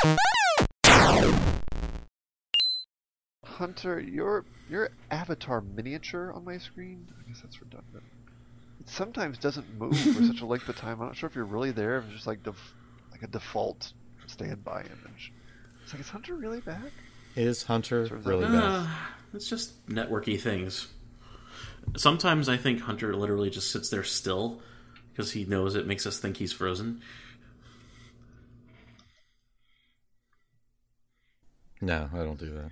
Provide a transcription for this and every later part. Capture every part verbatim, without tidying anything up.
Hunter, your your avatar miniature on my screen, I guess that's redundant. It sometimes doesn't move for such a length of time. I'm not sure if you're really there, if it's just like def- like a default standby image. It's like, is Hunter really back? Is Hunter Sort of really Uh, back? it's just networky things. Sometimes I think Hunter literally just sits there still because he knows it makes us think he's frozen. No, I don't do that.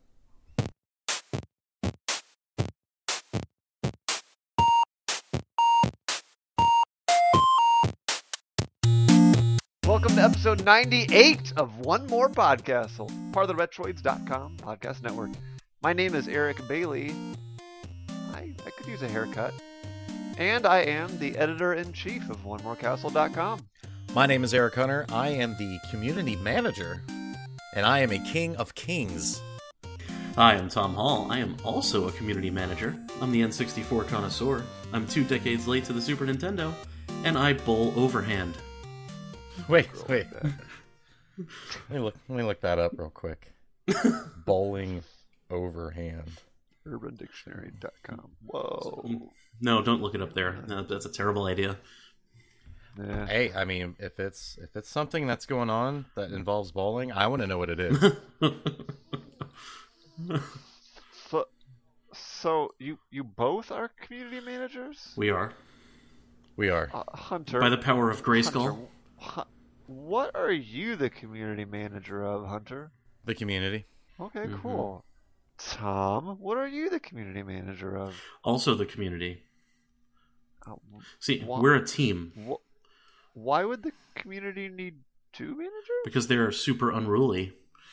Welcome to episode ninety-eight of One More Podcastle, part of the Retroids dot com podcast network. My name is Eric Bailey. I, I could use a haircut. And I am the editor-in-chief of One More Castle dot com. My name is Eric Hunter. I am the community manager, and I am a king of kings. Hi, I'm Tom Hall. I am also a community manager. I'm the N sixty-four connoisseur. I'm two decades late to the Super Nintendo, and I bowl overhand. Wait, wait. Let me look. Let me look that up real quick. Bowling overhand. urban dictionary dot com. Whoa. No, don't look it up there. No, that's a terrible idea. Yeah. Hey, I mean, if it's if it's something that's going on that involves bowling, I want to know what it is. So, so you you both are community managers? We are. We are. Uh, Hunter. By the power of Grayskull. Hunter, hu- what are you the community manager of, Hunter? The community. Okay, Mhm. cool. Tom, what are you the community manager of? Also the community. Uh, See, Wha- we're a team wh- why would the community need two managers? because they're super unruly.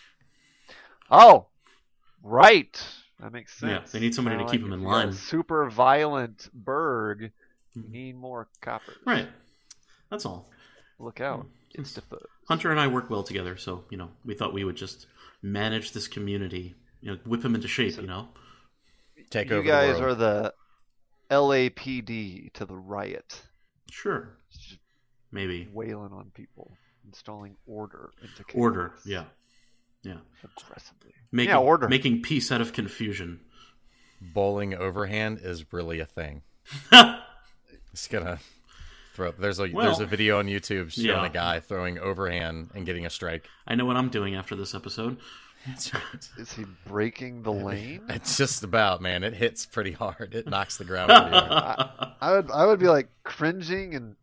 Oh, right. That makes sense. Yeah, they need somebody Kinda to keep like them if in you got a line. super violent burg. You Mhm. need more coppers. Right. That's all. Look out. Hmm. It's the foot. Hunter and I work well together, so, you know, we thought we would just manage this community. You know, whip him into shape, you know? Take You over guys the are world. the L A P D to the riot. Sure. Just Maybe. wailing on people, installing order into chaos. Order. Yeah. Yeah. Aggressively. Making, yeah, order. Making peace out of confusion. Bowling overhand is really a thing. Just gonna throw. There's a Well, there's a video on YouTube showing yeah. a guy throwing overhand and getting a strike. I know what I'm doing after this episode. That's right. Is he breaking the lane? It's just about, man. It hits pretty hard. It knocks the ground pretty hard. I would I would be like cringing and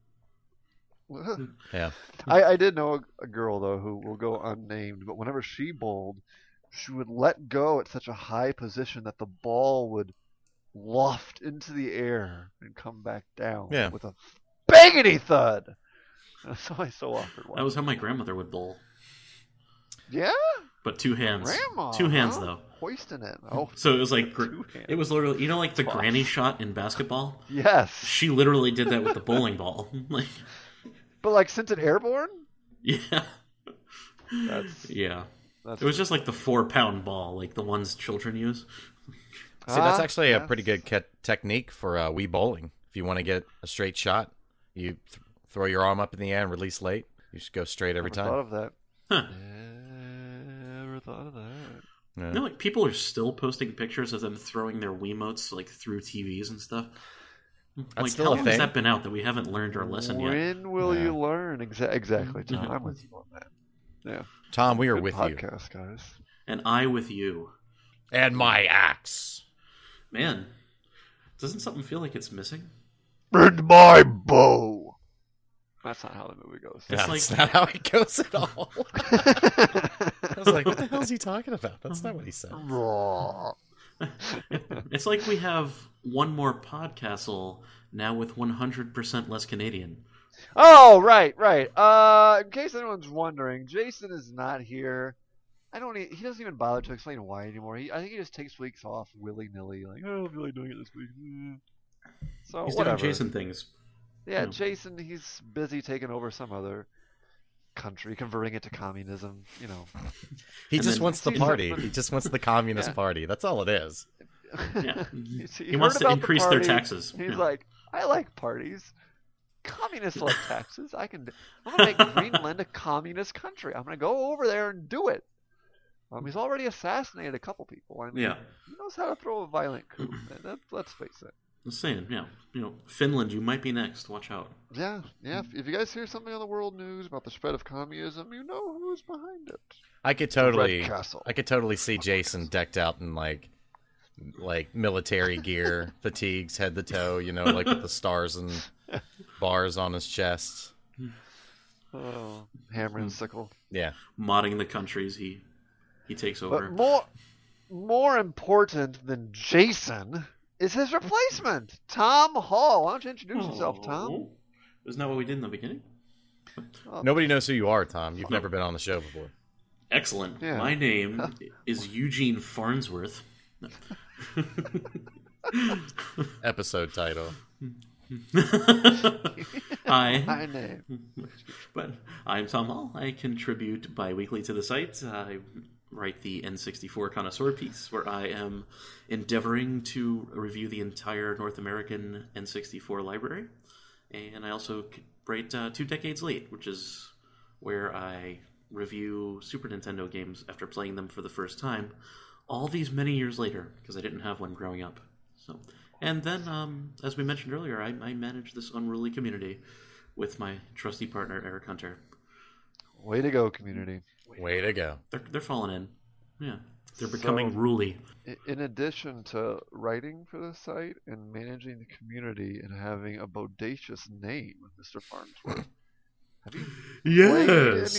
Yeah. I, I did know a, a girl though who will go unnamed, but whenever she bowled, she would let go at such a high position that the ball would loft into the air and come back down Yeah. with a bangity thud. That's always so awkward. That was how my grandmother would bowl. Yeah, But two hands. grandma. Two hands, huh? though. Hoisting it. Oh, So it was like, gr- two hands. it was literally, you know, like the Tough. granny shot in basketball? Yes, She literally did that with the bowling ball. Like, but like sent it airborne. yeah. That's Yeah. that's It was just like the four pound ball, like the ones children use. See, that's Ah, actually a yes. pretty good ke- technique for uh, Wii bowling. If you want to get a straight shot, you th- throw your arm up in the air and release late. You just go straight every Never thought time. of that. Huh. Never thought of that. Yeah. You know, like people are still posting pictures of them throwing their Wiimotes like through T Vs and stuff. Like, still how a long has thing. that been out that we haven't learned our lesson yet? When will Yeah. you learn? Exa- exactly, Tom. Mhm. I'm with you on that. Yeah. Tom, we are Good with you. podcast, guys. And I with you. And my axe. Man, doesn't something feel like it's missing? And my bow. That's not how the movie goes. It's That's like- not how it goes at all. I was like, what the hell is he talking about? That's not what he said. It's like we have one more podcastle now with one hundred percent less Canadian. Oh, right, right. Uh, in case anyone's wondering, Jason is not here. I don't. E- he doesn't even bother to explain why anymore. He, I think he just takes weeks off willy nilly. Like, oh, I don't feel like doing it this week. Mm. So He's whatever. doing Jason things. Yeah, No. Jason. He's busy taking over some other country, converting it to communism. You know. He And just then- wants the See, party. something- He just wants the Communist Yeah. Party. That's all it is. Yeah. You see, He wants heard to about the increase their party, taxes. He's Yeah. like, I like parties. communists love taxes. I can. I'm gonna make Greenland a communist country. I'm gonna go over there and do it. Um, he's already assassinated a couple people. I mean, Yeah. he knows how to throw a violent coup. That, let's face it. I'm saying, yeah, you know, Finland, you might be next. Watch out. Yeah, yeah. If, if you guys hear something on the world news about the spread of communism, you know who's behind it. I could totally, Red Castle. I could totally see Jason decked out in like, like military gear, fatigues, head to toe. You know, like with the stars and bars on his chest. Oh, hammer and sickle. Yeah, Modding the countries he he takes over. But more, more important than Jason is his replacement, Tom Hall. Why don't you introduce yourself, Tom? Oh. Isn't that what we did in the beginning? Oh, nobody knows who you are, Tom. You've never been on the show before. Excellent. Yeah. My name is Eugene Farnsworth. Episode title. Hi. my name. But I'm Tom Hall. I contribute bi-weekly to the site. I write the N sixty-four Connoisseur piece, where I am endeavoring to review the entire North American N sixty-four library. And I also write uh, Two Decades Late, which is where I review Super Nintendo games after playing them for the first time, all these many years later, because I didn't have one growing up. So, and then, um, as we mentioned earlier, I, I manage this unruly community with my trusty partner, Eric Hunter. Way to go, community. Way to go. They're they're falling in. Yeah, they're becoming So- ruly. I- In addition to writing for the site and managing the community and having a bodacious name, Mister Farnsworth, have you played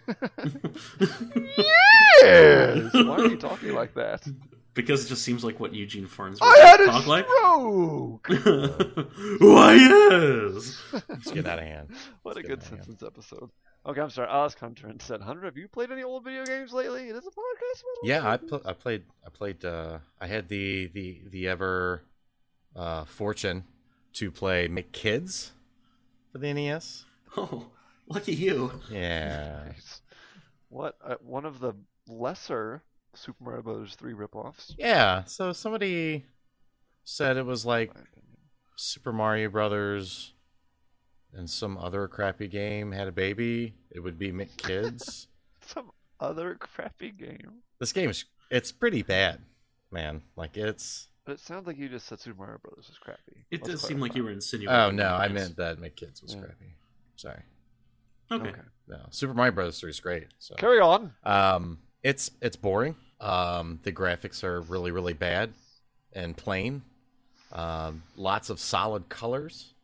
any? Yes. Why are you talking like that? Because it just seems like what Eugene Farnsworth I had would a talk like. stroke. Why yes. Let's get out of hand. What a Let's good get out of hand. Simpsons episode. Okay, I'm sorry. I asked Hunter and said, Hunter, have you played any old video games lately? It is a podcast. about old Yeah, I, games. pl- I played. I played. Uh, I had the the the ever uh, fortune to play McKids for the N E S. Oh, lucky you. Yeah. Nice. What? Uh, one of the lesser Super Mario Bros. three ripoffs. Yeah. So somebody said it was like in my opinion. Super Mario Brothers and some other crappy game had a baby. It would be McKids. Some other crappy game. This game's it's pretty bad, man. Like it's. But it sounds like you just said Super Mario Bros. was crappy. It Let's does seem like you clarify. were insinuating. Oh no, I things. meant that McKids was Yeah. crappy. Sorry. Okay. Okay. No, Super Mario Brothers three is great. So. Carry on. Um, it's it's boring. Um, the graphics are really really bad and plain. Um, lots of solid colors.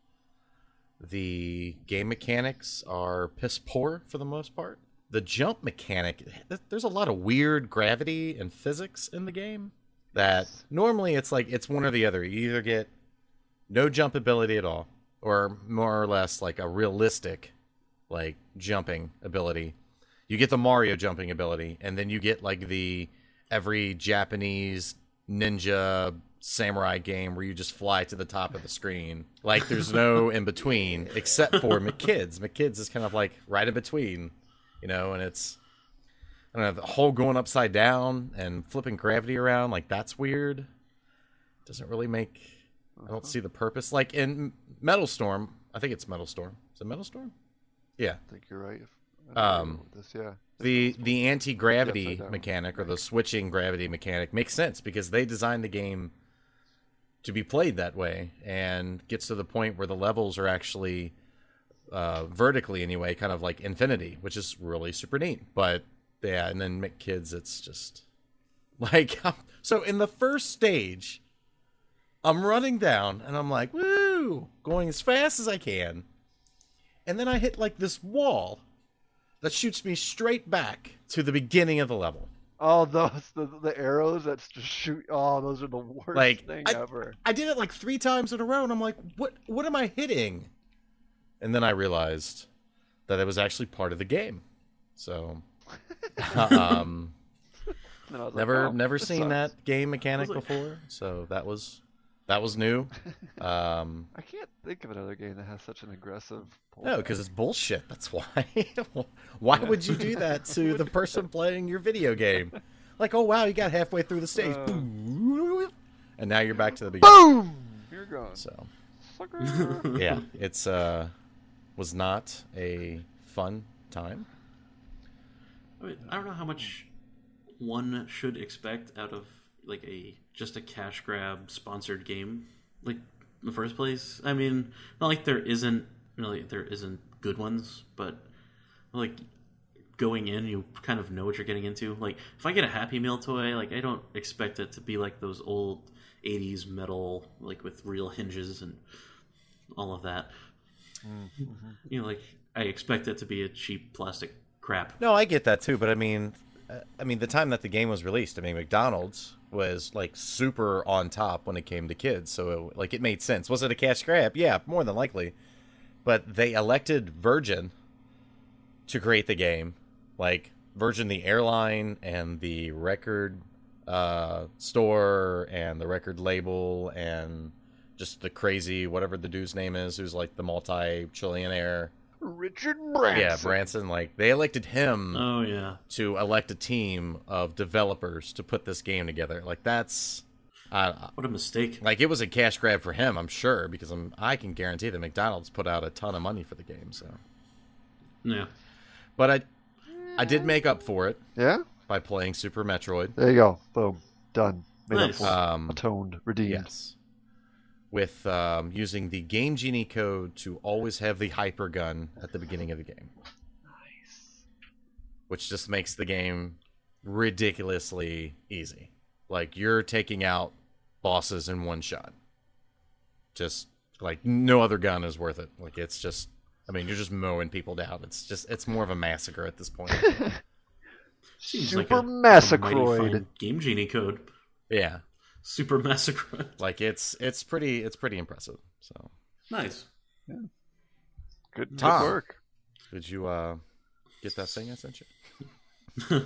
The game mechanics are piss poor for the most part. The jump mechanic, th- there's a lot of weird gravity and physics in the game that normally it's like it's one or the other. You either get no jump ability at all, or more or less like a realistic like jumping ability. You get the Mario jumping ability, and then you get like the every Japanese ninja samurai game where you just fly to the top of the screen. Like there's no in between except for McKids. McKids is kind of like right in between, you know, and it's I don't know, the whole going upside down and flipping gravity around, like that's weird. Doesn't really make I don't see the purpose. Like in Metal Storm, I think it's Metal Storm. Is it Metal Storm? Yeah. I think you're right. Um, this, yeah. The the anti gravity Upside down. mechanic or the switching gravity mechanic makes sense because they designed the game to be played that way and gets to the point where the levels are actually uh, vertically anyway, kind of like infinity, which is really super neat. But yeah, and then McKids, it's just like so in the first stage, I'm running down and I'm like, woo, going as fast as I can. And then I hit like this wall that shoots me straight back to the beginning of the level. Oh, those the, the arrows that just shoot. Oh, those are the worst Like, thing I- ever. I did it like three times in a row, and I'm like, what what am I hitting? And then I realized that it was actually part of the game. So, um, And I was like, never oh, never this seen sucks. that game mechanic I was like- before. So that was that was new. Um, I can't think of another game that has such an aggressive. no, because it's bullshit. That's why. Why would you do that to the person playing your video game? Like, oh wow, you got halfway through the stage, Uh. and now you're back to the beginning. boom. You're gone. So Sucker. yeah, it's uh, was not a fun time. I mean, I don't know how much one should expect out of like a just a cash grab sponsored game, like in the first place. I mean, not like there isn't really there isn't good ones, but like going in, you kind of know what you're getting into. Like if I get a Happy Meal toy, like I don't expect it to be like those old eighties metal, like with real hinges and all of that. Mm-hmm. You know, like I expect it to be a cheap plastic crap. No, I get that too, but I mean, I mean, the time that the game was released, I mean, McDonald's was like super on top when it came to kids, so it, like it made sense. Was it a cash grab? Yeah, more than likely. But they elected Virgin to create the game, like Virgin the airline and the record uh, store and the record label and just the crazy whatever the dude's name is, who's like the multi-trillionaire. Richard Branson. Yeah, Branson. Like they elected him. Oh yeah. To elect a team of developers to put this game together. Like that's uh, what a mistake. Like it was a cash grab for him, I'm sure, because I'm I can guarantee that McDonald's put out a ton of money for the game. So yeah, but I I did make up for it. Yeah. By playing Super Metroid. There you go. Boom. Done. Made nice. up for um, atoned. Redeemed. Yes. With um, using the Game Genie code to always have the hyper gun at the beginning of the game. Nice. Which just makes the game ridiculously easy. Like, you're taking out bosses in one shot. Just, like, no other gun is worth it. Like, it's just, I mean, you're just mowing people down. It's just, it's more of a massacre at this point. Seems Super like a, Massacroid. a mighty fine Game Genie code. Yeah. Super Massacre. Like it's it's pretty it's pretty impressive. So nice. Yeah. Good, Tom, good work. Did you uh, get that thing I sent you?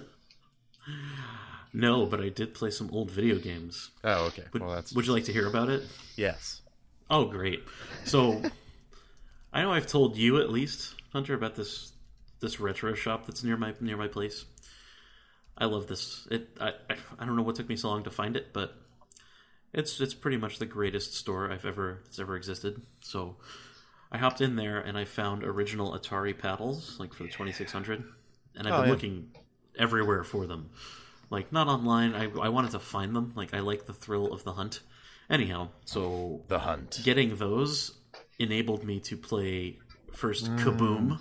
No, but I did play some old video games. Oh, okay. Would, well, that's would you like to hear about it? yes. Oh, great. So I know I've told you at least, Hunter, about this this retro shop that's near my near my place. I love this. It I I, I don't know what took me so long to find it, but It's it's pretty much the greatest store I've ever that's ever existed. So I hopped in there and I found original Atari paddles, like for the twenty-six hundred, and I've oh, been yeah. looking everywhere for them. Like not online. I I wanted to find them. Like I like the thrill of the hunt. Anyhow, so The hunt. getting those enabled me to play first Mm. Kaboom.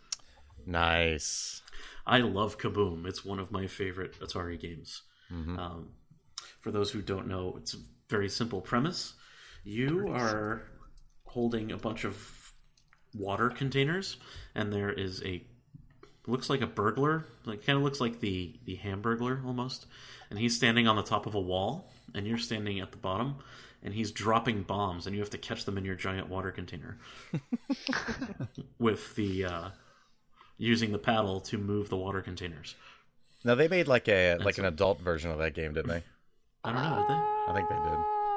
Nice. I love Kaboom. It's one of my favorite Atari games. Mm-hmm. Um, for those who don't know, it's a very simple premise. You are holding a bunch of water containers, and there is a looks like a burglar. Like kind of looks like the the Hamburglar almost, and he's standing on the top of a wall, and you're standing at the bottom, and he's dropping bombs, and you have to catch them in your giant water container with the uh, using the paddle to move the water containers. Now they made like a That's like an a- adult version of that game, didn't they? I don't know, did they? I think they did.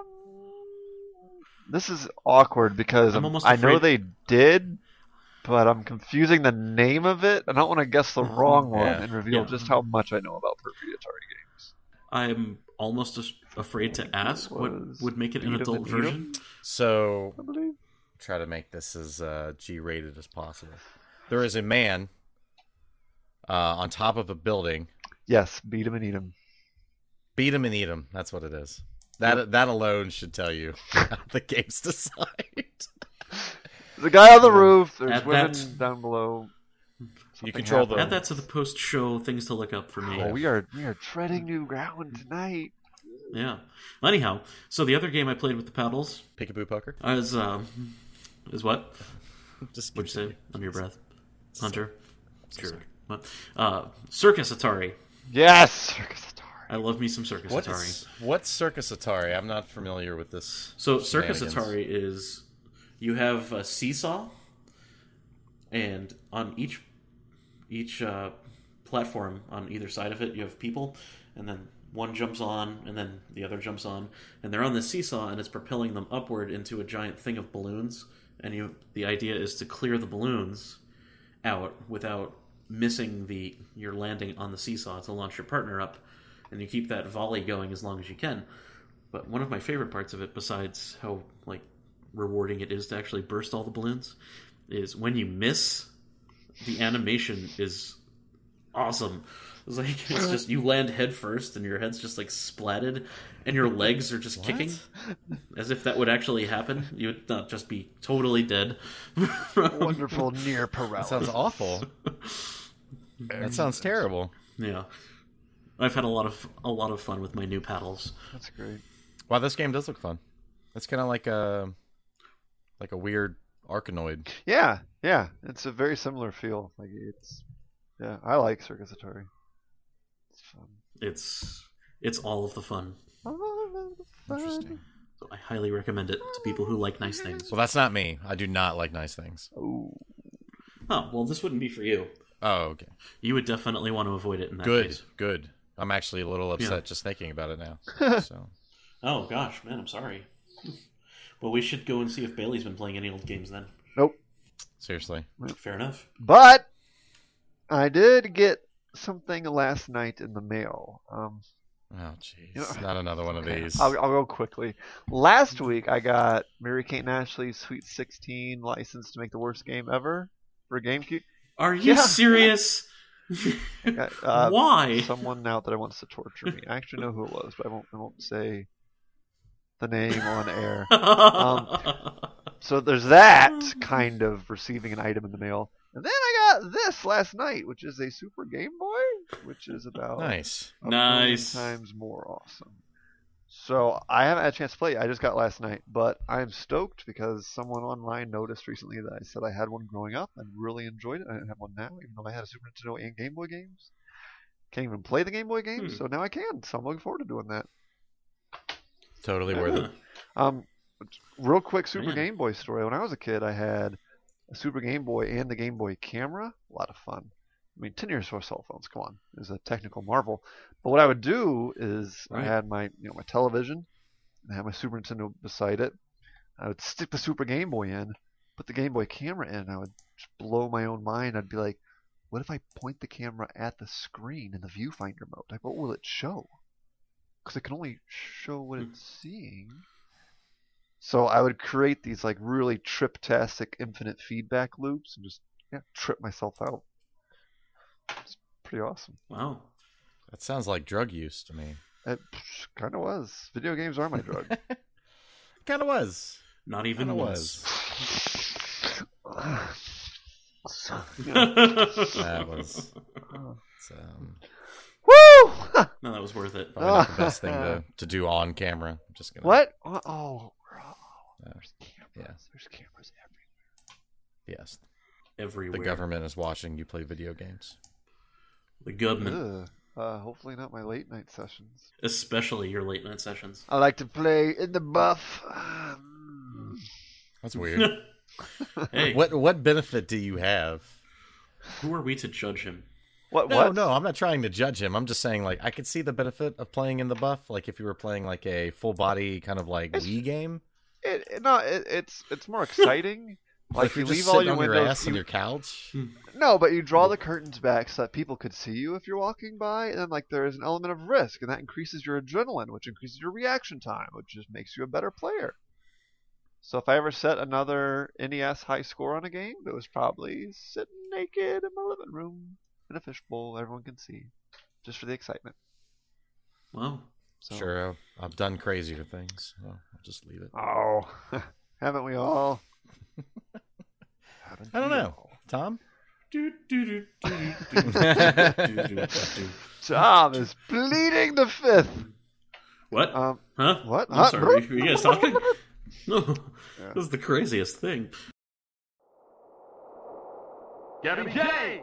This is awkward because I'm I'm almost I know afraid- they did, but I'm confusing the name of it. I don't want to guess the wrong one Yeah. and reveal Yeah. just how much I know about perfect Atari games. I'm almost as- afraid to ask what Was would make it an Beat 'em adult and Eat 'em? version. So I believe. try to make this as uh, G-rated as possible. There is a man uh, on top of a building. Yes, beat 'em and eat 'em. Beat him and eat him. That's what it is. That that alone should tell you how the game's designed. There's a guy on the roof. There's Add women that- down below. You Something control the. Add that to the post-show things to look up for me. Oh, we are we are treading new ground tonight. Yeah. Anyhow, so the other game I played with the paddles Peekaboo poker. is um is what? Just What'd you say? continue. Under your breath, Hunter. So Sure. sorry. What? Uh, Circus Atari. Yes, Circus Atari. I love me some Circus What Atari. is what's Circus Atari? I'm not familiar with this. So Circus shenanigans. Atari is you have a seesaw, and on each each uh, platform on either side of it, you have people, and then one jumps on, and then the other jumps on, and they're on the seesaw, and it's propelling them upward into a giant thing of balloons. And you, the idea is to clear the balloons out without missing the you're landing on the seesaw to launch your partner up, and you keep that volley going as long as you can. But one of my favorite parts of it, besides how like rewarding it is to actually burst all the balloons, is when you miss, the animation is awesome. It's like it's just you land head first and your head's just like splatted and your legs are just What? kicking as if that would actually happen. You would not just be totally dead. Wonderful near That paralysis. sounds awful. That sounds terrible. Yeah. I've had a lot of a lot of fun with my new paddles. That's great. Wow, this game does look fun. It's kind of like a like a weird Arkanoid. Yeah, yeah. It's a very similar feel. Like it's, yeah. I like Circus Atari. It's fun. It's it's all of the fun. Oh, fun. Interesting. So I highly recommend it to people who like nice things. Well, that's not me. I do not like nice things. Oh, Oh, well, this wouldn't be for you. Oh, okay. You would definitely want to avoid it in that Good, case. good. I'm actually a little upset Yeah. just thinking about it now. So Oh, gosh, man, I'm sorry. Well, we should go and see if Bailey's been playing any old games then. nope. seriously, Fair enough. But I did get something last night in the mail. Um, oh jeez, You know- not another one of okay, these. I'll, I'll go quickly. Last week I got Mary Kate and Ashley's Sweet sixteen license to make the worst game ever for GameCube. Are you Yeah. serious? Yeah, uh, Why? Someone out there wants to torture me. I actually know who it was, but I won't. I won't say the name on air. So there's that kind of receiving an item in the mail, and then I got this last night, which is a Super Game Boy, which is about Nice. a million Nice. times more awesome. So I haven't had a chance to play it. I just got it last night, but I'm stoked because someone online noticed recently that I said I had one growing up and really enjoyed it. I didn't have one now, even though I had a Super Nintendo and Game Boy games. Can't even play the Game Boy games, Hmm. so now I can. So I'm looking forward to doing that. Totally worth it. Um, real quick Super Man. Game Boy story. When I was a kid, I had a Super Game Boy and the Game Boy camera. A lot of fun. I mean, ten years for cell phones. Come on, it was a technical marvel. But what I would do is I Right. had my you know my television, and I had my Super Nintendo beside it. I would stick the Super Game Boy in, put the Game Boy camera in. And I would just blow my own mind. I'd be like, what if I point the camera at the screen in the viewfinder mode? Like, what will it show? Because it can only show what Hmm. it's seeing. So I would create these like really trip-tastic infinite feedback loops and just yeah, trip myself out. It's pretty awesome. Wow. That sounds like drug use to me. It kind of was. Video games are my drug. Kind of was. Not even Kind of once. was. So, That was. It's, um, woo! No, that was worth it. probably not the best thing to, to do on camera. I'm just gonna. What? Oh, oh, Yeah. there's cameras. Yeah. There's cameras everywhere. Yes, Everywhere. the government is watching you play video games. The government. Ugh. Uh, hopefully not my late night sessions. Especially your late night sessions. I like to play in the buff. Um, That's weird. Hey, What what benefit do you have? who are we to judge him? what? No, what? no, I'm not trying to judge him. I'm just saying, like, I could see the benefit of playing in the buff. Like, if you were playing like a full body kind of like It's- Wii game, It, it- no, it, it's it's more exciting. Like if you're you just leave all sitting your on your windows. ass you- on your couch. No, but you draw the curtains back so that people could see you if you're walking by, and then like there is an element of risk, and that increases your adrenaline, which increases your reaction time, which just makes you a better player. So if I ever set another N E S high score on a game, it was probably sitting naked in my living room in a fishbowl everyone can see, just for the excitement. Wow. So, Sure, I've, I've done crazier things. Well, I'll just leave it. Oh, haven't we all? Haven't I don't we know, all? Tom. Do, do, do, do, do, do, do, do, do. Tom is pleading the fifth. What? Um, Huh? what? I'm Huh? sorry. Were you guys talking? No. Yeah. This is the craziest thing. Gabby J!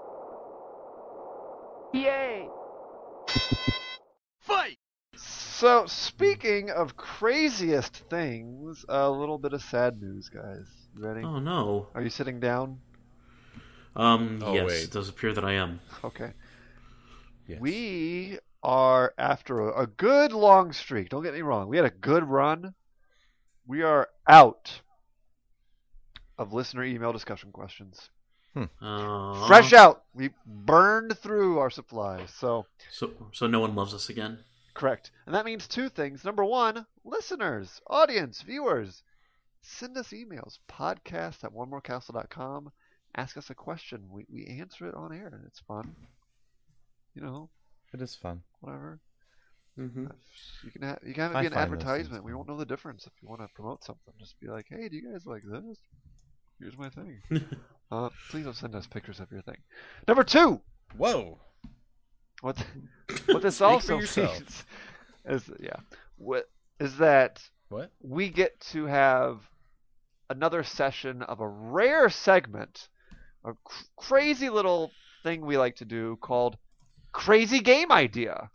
Yay! Fight! So, speaking of craziest things, a little bit of sad news, guys. You ready? Oh no. Are you sitting down? Um. Oh, yes, wait. it does appear that I am. Okay. Yes. We are after a, a good long streak. Don't get me wrong. We had a good run. We are out of listener email discussion questions. Uh, Fresh out. We burned through our supplies. So, So, so no one loves us again. correct. And that means two things. Number one, listeners, audience, viewers. send us emails. Podcast at one more castle dot com. Ask us a question. We we answer it on air, and it's fun. You know, It is fun. whatever. Mm-hmm. You can have, you can have it I be an find those things advertisement. We fun. won't know the difference if you want to promote something. Just be like, hey, do you guys like this? Here's my thing. uh, please don't send us pictures of your thing. Number two. Whoa. What what this Speak for also yourself. means is yeah, what is that What? we get to have another session of a rare segment, a cr- crazy little thing we like to do called Crazy Game Idea.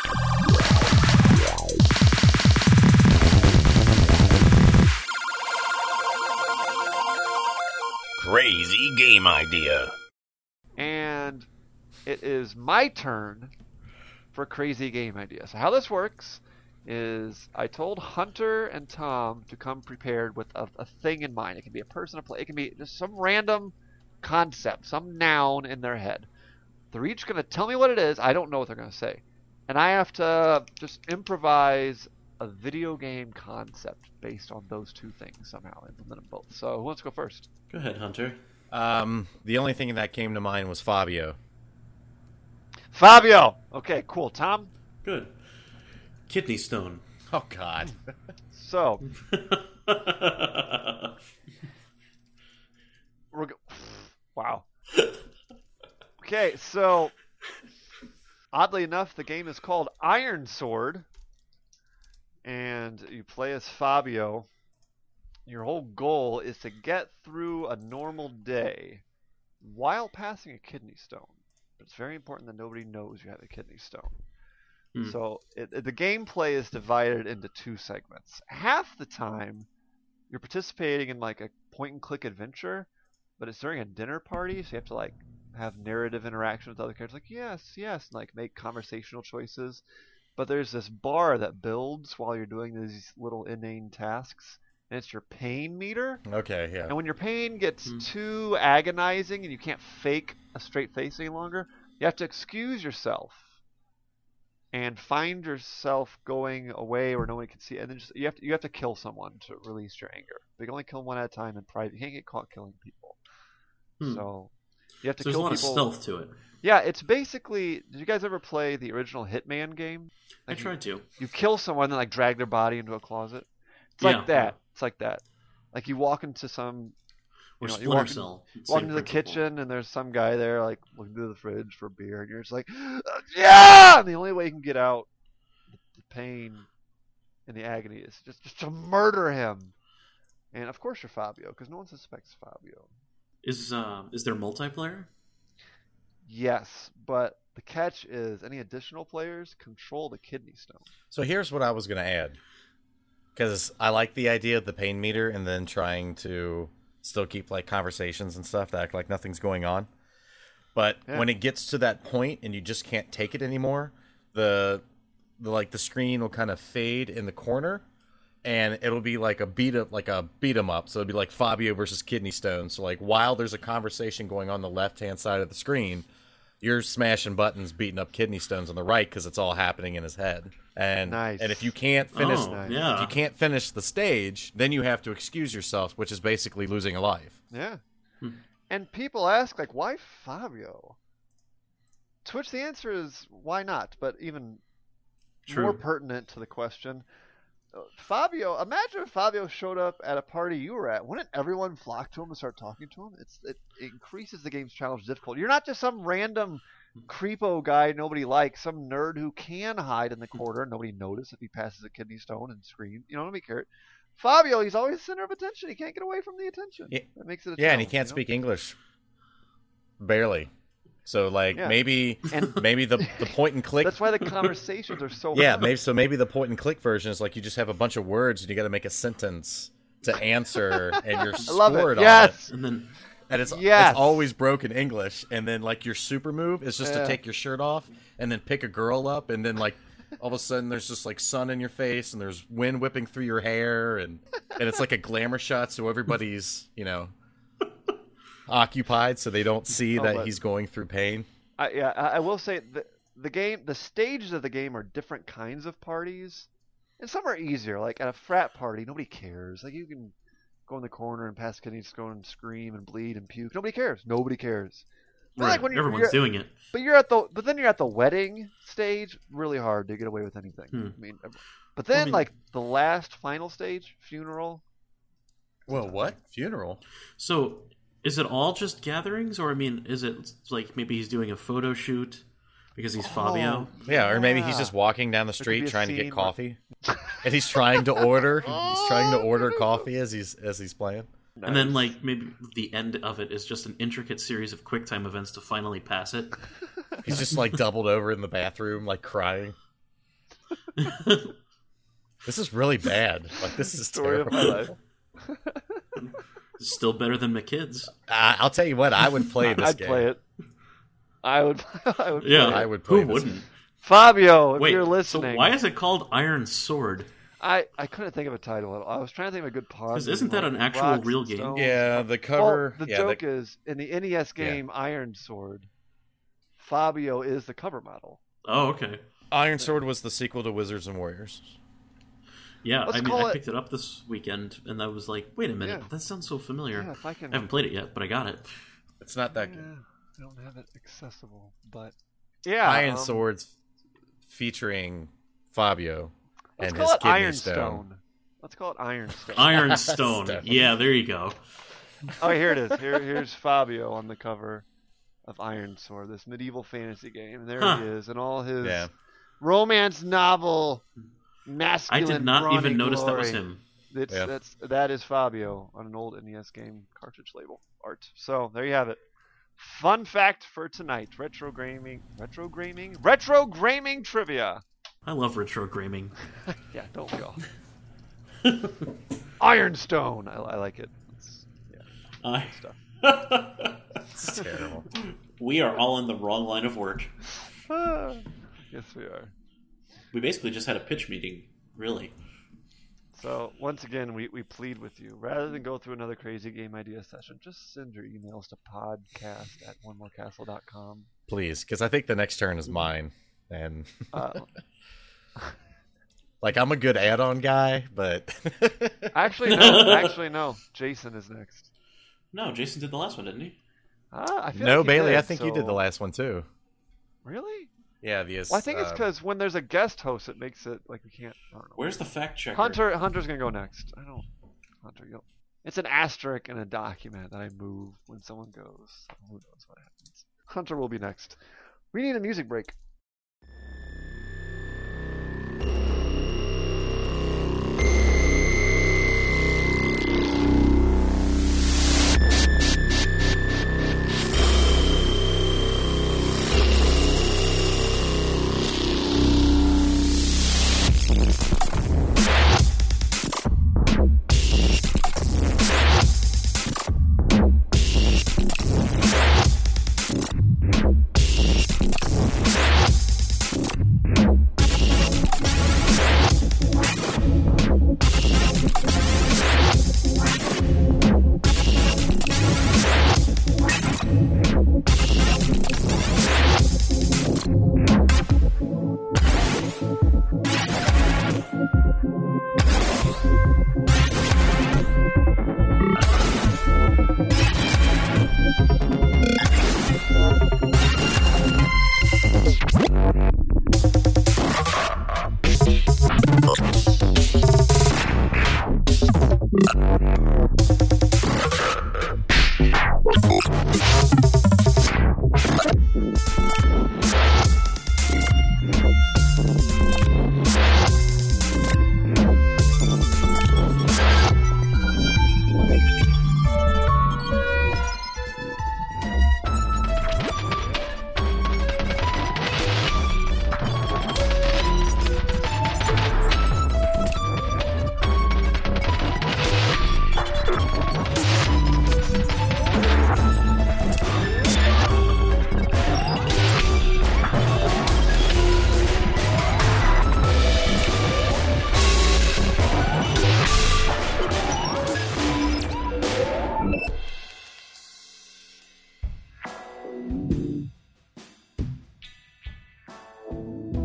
Crazy game idea. And it is my turn for Crazy Game Idea. So how this works is I told Hunter and Tom to come prepared with a, a thing in mind. It can be a person, a play. It can be just some random concept, some noun in their head. They're each going to tell me what it is. I don't know what they're going to say. And I have to just improvise a video game concept based on those two things somehow. Implement them both. So who wants to go first? Go ahead, Hunter. Um, the only thing that came to mind was Fabio. Fabio! Okay, cool. Tom? Good. Kidney stone. Oh God. So, we're go- wow. Okay, so oddly enough, the game is called Iron Sword, and you play as Fabio. Your whole goal is to get through a normal day while passing a kidney stone. But it's very important that nobody knows you have a kidney stone. Hmm. So it, it- the gameplay is divided into two segments. Half the time, you're participating in like a point-and-click adventure, but it's during a dinner party, so you have to like have narrative interaction with other characters, like yes, yes, and like make conversational choices. But there's this bar that builds while you're doing these little inane tasks, and it's your pain meter. Okay, yeah. And when your pain gets Hmm. too agonizing and you can't fake a straight face any longer, you have to excuse yourself and find yourself going away where nobody can see. And then just, you have to you have to kill someone to release your anger. But you can only kill one at a time in private. You can't get caught killing people. Hmm. So you have to So there's a kill lot people. of stealth to it. Yeah, it's basically. Did you guys ever play the original Hitman game? I Like you- tried to. You kill someone, then like drag their body into a closet. It's Yeah, like that. yeah. It's like that. Like you walk into some. Or You know, you Splinter walk in- Cell. Walk Same into the principle. kitchen and there's some guy there like looking through the fridge for beer, and you're just like, yeah. And the only way you can get out the pain and the agony is just just to murder him. And of course you're Fabio, because no one suspects Fabio. Is uh, is there multiplayer? Yes, but the catch is any additional players control the kidney stone. So here's what I was gonna add, because I like the idea of the pain meter, and then trying to still keep like conversations and stuff that act like nothing's going on. But Yeah. when it gets to that point and you just can't take it anymore, the, the like the screen will kind of fade in the corner, and it'll be like a beat up, like a beat 'em up. So it'll be like Fabio versus Kidney Stone. So like while there's a conversation going on the left hand side of the screen, you're smashing buttons, beating up kidney stones on the right because it's all happening in his head. And Nice. and if you can't finish, Oh, Nice. yeah. if you can't finish the stage, then you have to excuse yourself, which is basically losing a life. Yeah. Hmm. And people ask, like, why Fabio? To which the answer is, why not? But even True. more pertinent to the question, uh, Fabio, imagine if Fabio showed up at a party you were at. Wouldn't everyone flock to him and start talking to him? It's It, it increases the game's challenge difficulty. You're not just some random creepo guy nobody likes, some nerd who can hide in the corner and nobody notice if he passes a kidney stone and scream. You know, nobody care. Fabio, he's always the center of attention. He can't get away from the attention. Yeah. That makes it a Yeah, and he challenge, can't you know? speak English, barely. So like Yeah. maybe And maybe the the point and click. that's why the conversations are so Yeah, hard. maybe so. Maybe the point and click version is like you just have a bunch of words and you got to make a sentence to answer, and you're I love scored it. on Yes. it. And then And it's Yes. it's always broken English. And then like your super move is just Yeah. to take your shirt off and then pick a girl up, and then like all of a sudden there's just like sun in your face and there's wind whipping through your hair, and and it's like a glamour shot, so everybody's you know occupied, so they don't see Oh, that but- he's going through pain. I, yeah, I, I will say the the game, the stages of the game are different kinds of parties, and some are easier. Like at a frat party, nobody cares. Like you can go in the corner and Pasquini just go and scream and bleed and puke. Nobody cares. Nobody cares. Not Right. like when you're- Everyone's you're- doing it. But you're at the but then you're at the wedding stage. Really hard to get away with anything. Hmm. I mean, but then Well, I mean- like the last final stage, funeral. Well, what funeral? So, is it all just gatherings, or I mean, is it like maybe he's doing a photo shoot because he's Fabio? Oh, Yeah, or maybe he's yeah. just walking down the could be street a trying to scene get where- coffee, and he's trying to order. He's trying to Oh, order there you coffee as he's as he's playing. And then, Nice. like, maybe the end of it is just an intricate series of QuickTime events to finally pass it. He's just like doubled over in the bathroom, like crying. This is really bad. Like this is Story of terrible. my life. Still better than McKids. Uh, I'll tell you what, I would play this I'd game. play it. I would. I would. Yeah, play I it. would play Who this wouldn't? Fabio, if Wait, you're so listening, why is it called Iron Sword? I I couldn't think of a title at all. I was trying to think of a good pause. Because isn't that an actual Rocks real and game? stones. Yeah, the cover. Well, the yeah, joke the, is in the N E S game Iron Sword, Fabio is the cover model. Oh, okay. Iron Sword was the sequel to Wizards and Warriors. Yeah, Let's I mean, call I it- picked it up this weekend, and I was like, wait a minute, Yeah. that sounds so familiar. Yeah, if I can. I haven't played it yet, but I got it. It's not that Yeah, good. I don't have it accessible, but yeah, Iron um, Swords featuring Fabio Let's and call his it kidney Iron stone. Stone. Let's call it Iron Stone. Iron Stone. Stone. Yeah, there you go. Oh, here it is. Here, here's Fabio on the cover of Iron Sword, this medieval fantasy game. There Huh. he is, in all his Yeah. romance novel, I masculine. did not brawny even notice that was glory. him. It's, Yeah. that's that is Fabio on an old N E S game cartridge label art. So there you have it. Fun fact for tonight: retro gaming, retro gaming, retro gaming trivia. I love retro gaming. Yeah, don't we all? Ironstone. I, I like it. It's, yeah, I... stuff. It's terrible. We are all in the wrong line of work. Ah, yes, we are. We basically just had a pitch meeting, really. So once again, we, we plead with you, rather than go through another crazy game idea session, just send your emails to podcast at one more castle dot com. Please, because I think the next turn is mine, and Uh, like I'm a good add-on guy, but actually, no. Actually, no. Jason is next. No, Jason did the last one, didn't he? Ah, I feel no, like he Bailey, did, I think you did the so- last one too. Really? Yeah, the Well, I think it's uh, because when there's a guest host, it makes it like we can't. I don't know. Where's the fact checker? Hunter? Hunter's gonna go next. I don't. Hunter, you. It's an asterisk in a document that I move when someone goes. So who knows what happens? Hunter will be next. We need a music break.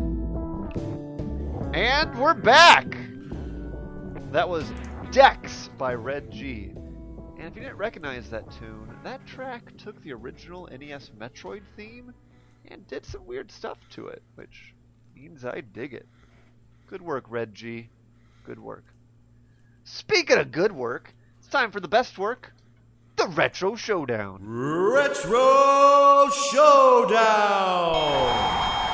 And we're back. That was Dex by Red G. And if you didn't recognize that tune, that track took the original N E S Metroid theme and did some weird stuff to it, which means I dig it. Good work, Red G. Good work. Speaking of good work, it's time for the best work, the Retro Showdown. Retro Showdown!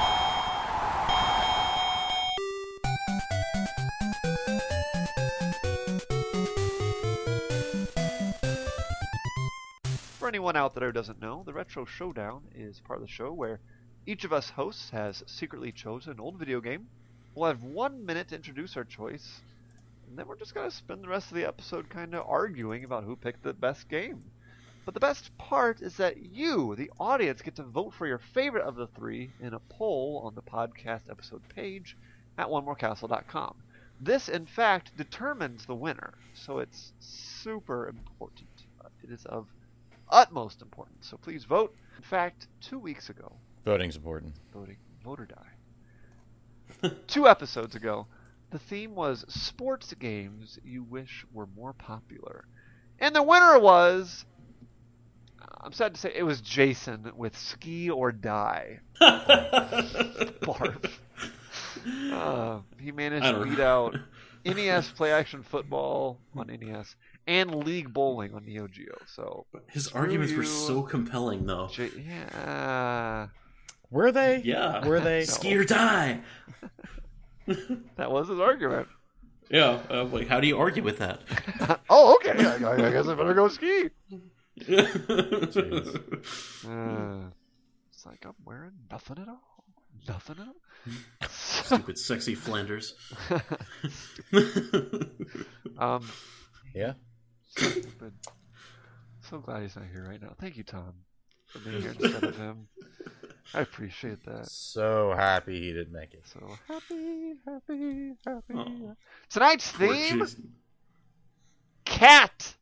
For anyone out there who doesn't know, the Retro Showdown is part of the show where each of us hosts has secretly chosen an old video game. We'll have one minute to introduce our choice, and then we're just going to spend the rest of the episode kind of arguing about who picked the best game. But the best part is that you, the audience, get to vote for your favorite of the three in a poll on the podcast episode page at one more castle dot com. This, in fact, determines the winner, so it's super important. Uh, it is of utmost importance, so please vote. In fact, two weeks ago, Voting's important. voting, vote or die. Two episodes ago, the theme was sports games you wish were more popular. And the winner was, I'm sad to say, it was Jason with Ski or Die. Barf. Uh, he managed to beat out N E S Play Action Football on N E S and League Bowling on Neo Geo. So His screw arguments were you, so compelling, though. J- yeah. Were they? Yeah. Were they? Ski or die. That was his argument. Yeah. Uh, like, how do you argue with that? Oh, okay. I, I guess I better go ski. Jeez. Uh, it's like I'm wearing nothing at all. Nothing at all. Stupid, sexy Flanders. um, Yeah. stupid. So glad he's not here right now. Thank you, Tom, for being here instead of him. I appreciate that. So happy he didn't make it. So happy, happy, happy. Oh. Tonight's Poor theme: Jason. cat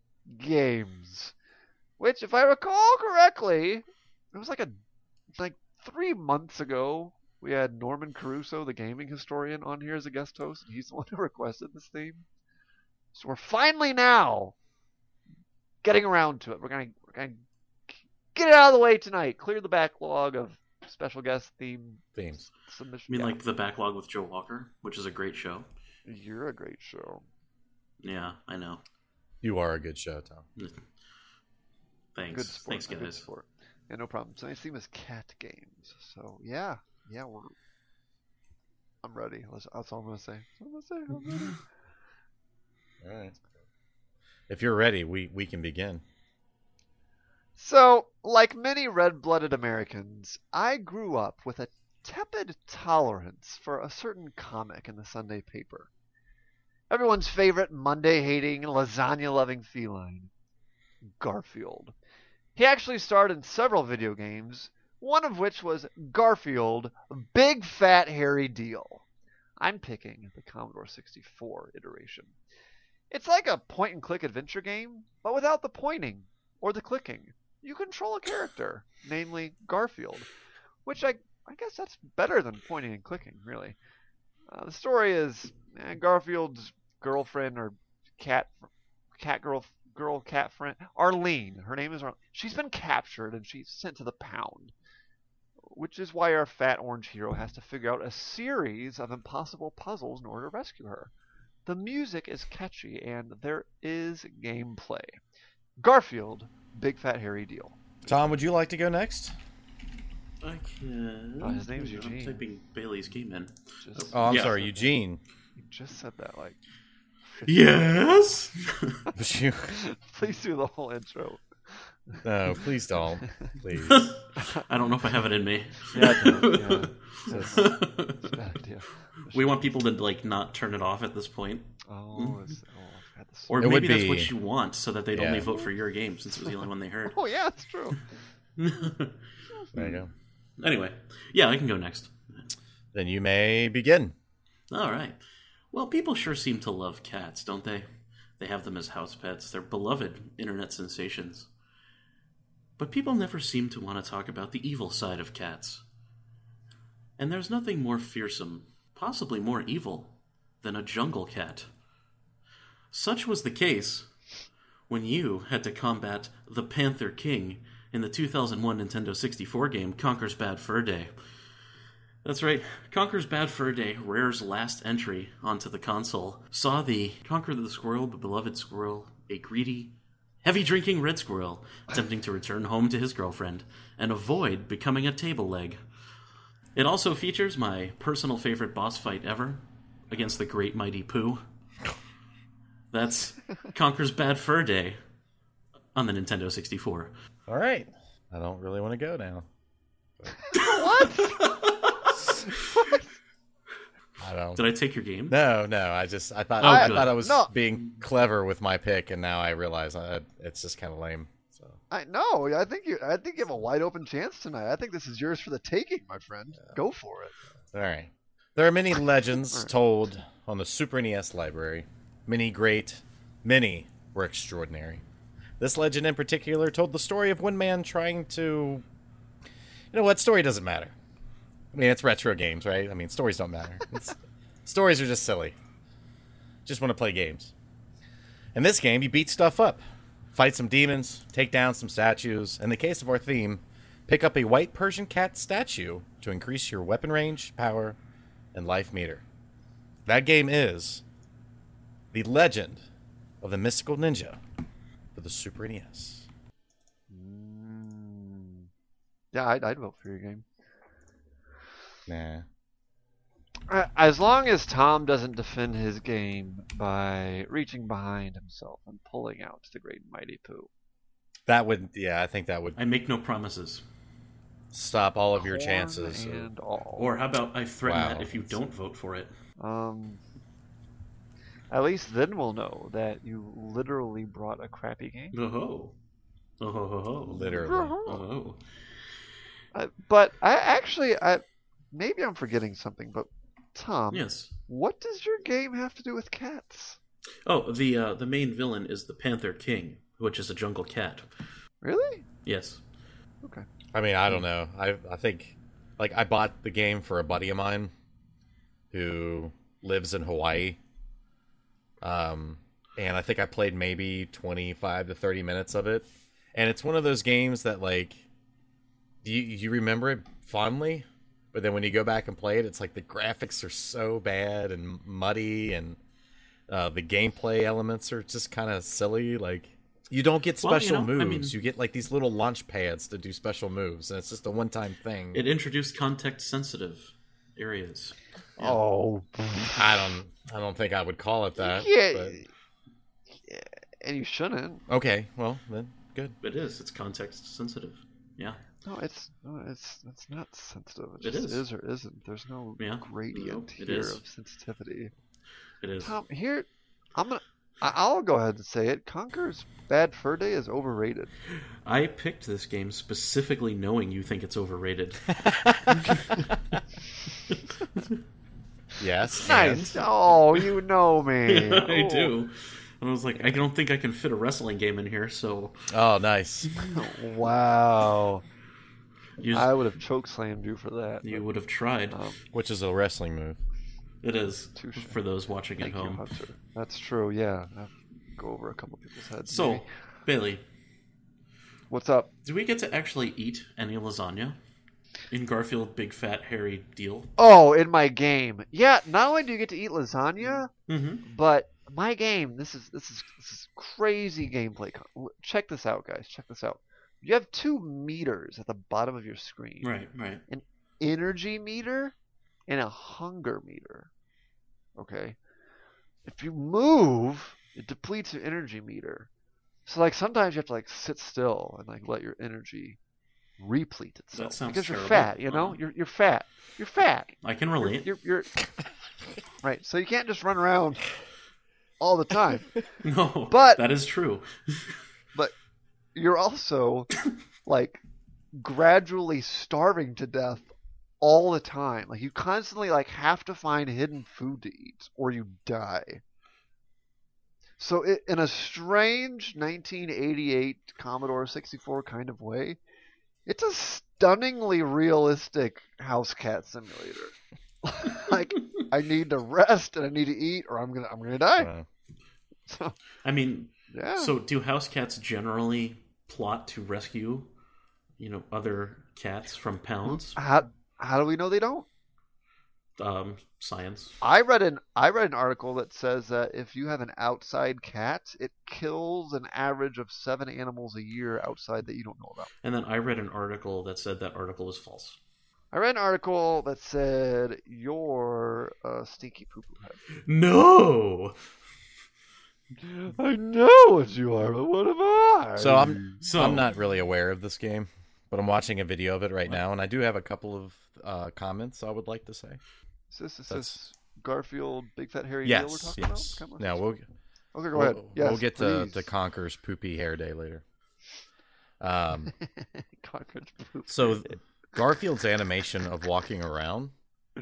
games. Which, if I recall correctly, it was like a like three months ago. We had Norman Caruso, the gaming historian, on here as a guest host. He's the one who requested this theme. So we're finally now getting around to it. We're gonna we're gonna get it out of the way tonight. Clear the backlog of special guest theme Themes. submission. I mean, Yeah. like the backlog with Joe Walker, which is a great show. You're a great show. Yeah, I know. You are a good show, Tom. Thanks. Good sport. Thanks, a good guys. sport. Yeah, no problem. Tonight's theme is cat games. So yeah, yeah, we're. I'm ready. That's, that's all I'm gonna say. That's all I'm gonna say. I'm ready. All right. If you're ready, we, we can begin. So, like many red-blooded Americans, I grew up with a tepid tolerance for a certain comic in the Sunday paper. Everyone's favorite Monday-hating, lasagna-loving feline, Garfield. He actually starred in several video games, one of which was Garfield, Big Fat Hairy Deal. I'm picking the Commodore sixty-four iteration. It's like a point-and-click adventure game, but without the pointing or the clicking. You control a character, namely Garfield, which I I guess that's better than pointing and clicking, really. Uh, the story is eh, Garfield's girlfriend or cat cat girl girl cat friend Arlene. Her name is Arlene. She's been captured and she's sent to the pound, which is why our fat orange hero has to figure out a series of impossible puzzles in order to rescue her. The music is catchy and there is gameplay. Garfield, Big Fat Hairy Deal. Tom, would you like to go next? I can. Oh, his name's I'm Eugene. typing Bailey's game in. Just, Oh, I'm Yeah. sorry, Eugene. You just said that like. Yes. Was you? Please do the whole intro. No, please don't. Please. I don't know if I have it in me. Yeah, no, yeah. It's, it's a bad idea. We want people to like not turn it off at this point, Oh, it's, oh I've had this. or It would maybe that's be- what you want, so that they'd Yeah. only vote for your game since it was the only one they heard. Oh yeah, it's true. There you go. Anyway, yeah, I can go next. Then you may begin. All right. Well, people sure seem to love cats, don't they? They have them as house pets. They're beloved internet sensations. But people never seem to want to talk about the evil side of cats. And there's nothing more fearsome, possibly more evil, than a jungle cat. Such was the case when you had to combat the Panther King in the two thousand one Nintendo sixty-four game Conker's Bad Fur Day. That's right, Conker's Bad Fur Day, Rare's last entry onto the console, saw the Conker the Squirrel, the beloved squirrel, a greedy, heavy-drinking red squirrel, attempting to return home to his girlfriend and avoid becoming a table leg. It also features my personal favorite boss fight ever against the Great Mighty Pooh. That's Conker's Bad Fur Day on the Nintendo sixty-four. All right. I don't really want to go now. What? I don't. Did I take your game? No, no. I just I thought Oh, I good. thought I was No. being clever with my pick, and now I realize I, it's just kind of lame. So I no, I think you. I think you have a wide open chance tonight. I think this is yours for the taking, my friend. Go for it. all right. There are many legends All right. told on the Super N E S library. Many great, many were extraordinary. This legend in particular told the story of one man trying to. You know what? Story doesn't matter. I mean, it's retro games, right? I mean, stories don't matter. It's, stories are just silly. Just want to play games. In this game, you beat stuff up, fight some demons, take down some statues. In the case of our theme, pick up a white Persian cat statue to increase your weapon range, power, and life meter. That game is The Legend of the Mystical Ninja for the Super N E S. Mm. Yeah, I'd, I'd vote for your game. Nah. Uh, As long as Tom doesn't defend his game by reaching behind himself and pulling out the Great Mighty Pooh. That would, yeah, I think that would I make no promises. stop all of your Corn chances. of- and all. Or how about I threaten Wow. that if you don't vote for it? Um, at least then we'll know that you literally brought a crappy game. Oh ho. Oh ho ho ho. Literally. Oh ho. Uh, but I actually, I maybe I'm forgetting something. But Tom, Yes. what does your game have to do with cats? Oh, the uh, the main villain is the Panther King, which is a jungle cat. Really? Yes. Okay. I mean, I don't know. I I think, like, I bought the game for a buddy of mine who lives in Hawaii. Um, and I think I played maybe twenty-five to thirty minutes of it. And it's one of those games that, like, you you remember it fondly, but then when you go back and play it, it's like the graphics are so bad and muddy, and uh, the gameplay elements are just kind of silly. Like, you don't get Well, you special know, I moves. mean- You get like these little launch pads to do special moves, and it's just a one-time thing. It introduced context-sensitive areas. Oh, I don't, I don't think I would call it that. yeah, but- yeah, and you shouldn't. okay, well then, good. It is. It's context-sensitive. Yeah. No, it's no, it's it's not sensitive. It, It just is. is or isn't. There's no Yeah. gradient No, it here is. of sensitivity. It is. Tom, here, I'm gonna. I- I'll go ahead and say it. Conker's Bad Fur Day is overrated. I picked this game specifically knowing you think it's overrated. Yes. Nice. and- Oh, you know me. I Oh. do. And I was like, I don't think I can fit a wrestling game in here, so Oh, nice. Wow. you, I would have chokeslammed you for that. you would have tried. Um, Which is a wrestling move. It is, Touche. for those watching thank at you, home. Hunter. That's true. Yeah, I'll go over a couple people's heads. So, maybe. Bailey, What's up? do we get to actually eat any lasagna in Garfield Big Fat Hairy Deal? Oh, in my game. Yeah, not only do you get to eat lasagna, Mm-hmm. but my game. This is this is this is crazy gameplay. con- Check this out, guys. Check this out. You have two meters at the bottom of your screen. Right, right. Energy meter and a hunger meter. Okay. If you move, it depletes your energy meter. So like sometimes you have to like sit still and like let your energy replete itself sounds because you're terrible. fat. You know, Wow. you're you're fat. You're fat. I can You're, relate. you're, you're right. So you can't just run around all the time. No, But- that is true. But you're also like gradually starving to death all the time. Like you constantly like have to find hidden food to eat or you die. So it, in a strange nineteen eighty-eight Commodore sixty-four kind of way, it's a stunningly realistic house cat simulator. Like I need to rest and I need to eat or I'm gonna I'm gonna die. Uh, So I mean, yeah. so do house cats generally plot to rescue, you know, other cats from pounds? how how do we know they don't? Um, science. I read an I read an article that says that if you have an outside cat, it kills an average of seven animals a year outside that you don't know about. And then I read an article that said that article was false. I read an article that said you're a stinky poo poo head. No. I know what you are, but what am I? So I'm So I'm not really aware of this game, but I'm watching a video of it right now, and I do have a couple of uh, comments I would like to say. Is this, is That's- this Garfield, Big Fat Hairy Deal we're Yes, talking yes. about? Come on. Now we'll Okay, go we'll, ahead. Yes, we'll get to, please. to Conker's poopy hair day later. Um, Conker's poop. so Garfield's animation of walking around,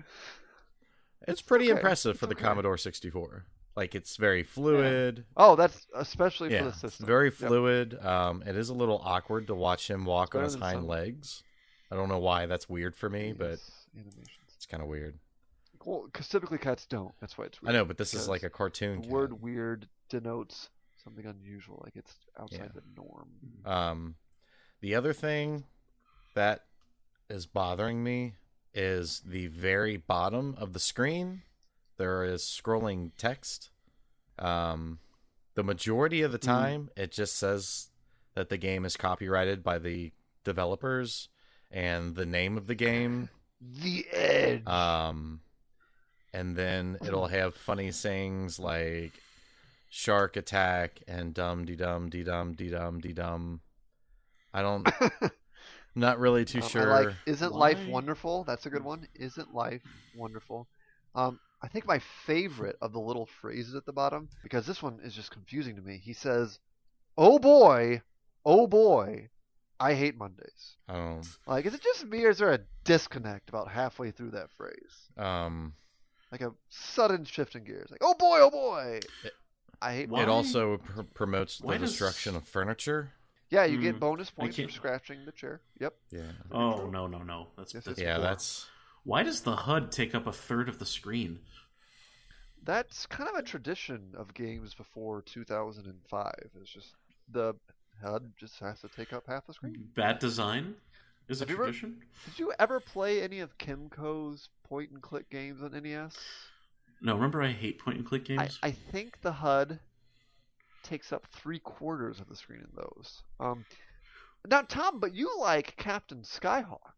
it's pretty okay. impressive It's for the okay. Commodore sixty-four. Like it's very fluid. Oh, that's especially Yeah, for the system. very Yep. fluid. Um, it is a little awkward to watch him walk on Better his than hind some. legs. I don't know why that's weird for me, but Yes, animations. it's kind of weird. Well, because typically cats don't. That's why it's I weird. know, but this is because like a cartoon. The cat. word "weird" denotes something unusual, like it's outside Yeah. the norm. Um, the other thing that is bothering me is the very bottom of the screen. There is scrolling text. Um, the majority of the time, it just says that the game is copyrighted by the developers and the name of the game. The Edge. Um, and then it'll have funny sayings like "shark attack" and "dum de dum de dum de dum de dum." I don't. I'm not really too Um, I sure. like "Isn't Life Why? Wonderful?" That's a good one. "Isn't Life Wonderful?" Um, I think my favorite of the little phrases at the bottom, because this one is just confusing to me. He says, "Oh boy, oh boy, I hate Mondays." Um, Like, is it just me, or is there a disconnect about halfway through that phrase? um, Like a sudden shift in gears. Like, "Oh boy, oh boy, I hate Why? it Mondays." also pr- promotes the Why does- destruction of furniture. Yeah, you get Hmm, bonus I points for can't- scratching the chair. Yep. Yeah, Oh no no no! That's, Yes, that's it's yeah, poor. that's Why does the H U D take up a third of the screen? That's kind of a tradition of games before two thousand five. It's just the H U D just has to take up half the screen. Bad design is a Have you ever- tradition. Did you ever play any of Kimco's point and click games on N E S? No, remember I hate point and click I, games. I think the H U D takes up three quarters of the screen in those. Um, now, Tom, but you like Captain Skyhawk,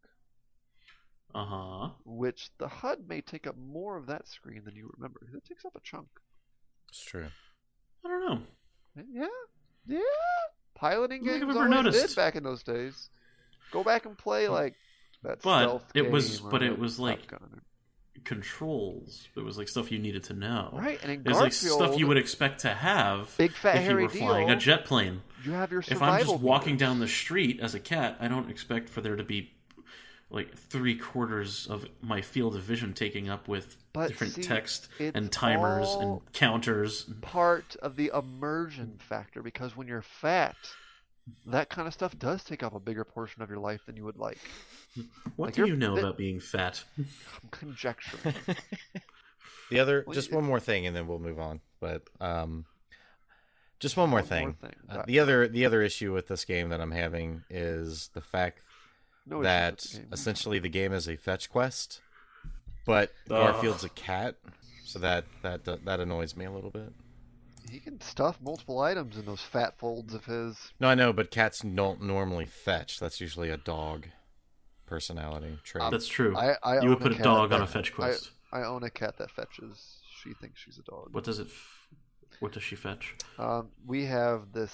Uh huh. which the H U D may take up more of that screen than you remember. It takes up a chunk. it's true. I don't know. Yeah, yeah. Piloting I don't think games I've ever always noticed. did back in those days. Go back and play like that But stealth it was- game or but it that was like- Top Gun. Controls. It was like stuff you needed to know. Right, and in It was like stuff Garfield, you would expect to have Big Fat if you Hairy were flying a Deal, jet plane. you have your If survival I'm just walking meters. down the street as a cat, I don't expect for there to be like three quarters of my field of vision taking up with But different see, text it's and timers all and counters. part of the immersion factor, because when you're fat, that kind of stuff does take up a bigger portion of your life than you would like. What Like do you're- you know the- about being fat? I'm conjecturing. The other, Well, just you- one more thing, and then we'll move on. But um, just one more One more thing. thing. Uh, Right. the other, the other issue with this game that I'm having is the fact No issues that with the game. essentially the game is a fetch quest, but Ugh. Garfield's a cat, so that that that annoys me a little bit. He can stuff multiple items in those fat folds of his. No, I know, but cats don't normally fetch. That's usually a dog personality trait. That's true. I, I you own would put a cat dog that- on a fetch quest. I own a cat that fetches. She thinks she's a dog. What does it? F- what does she fetch? Um, we have this.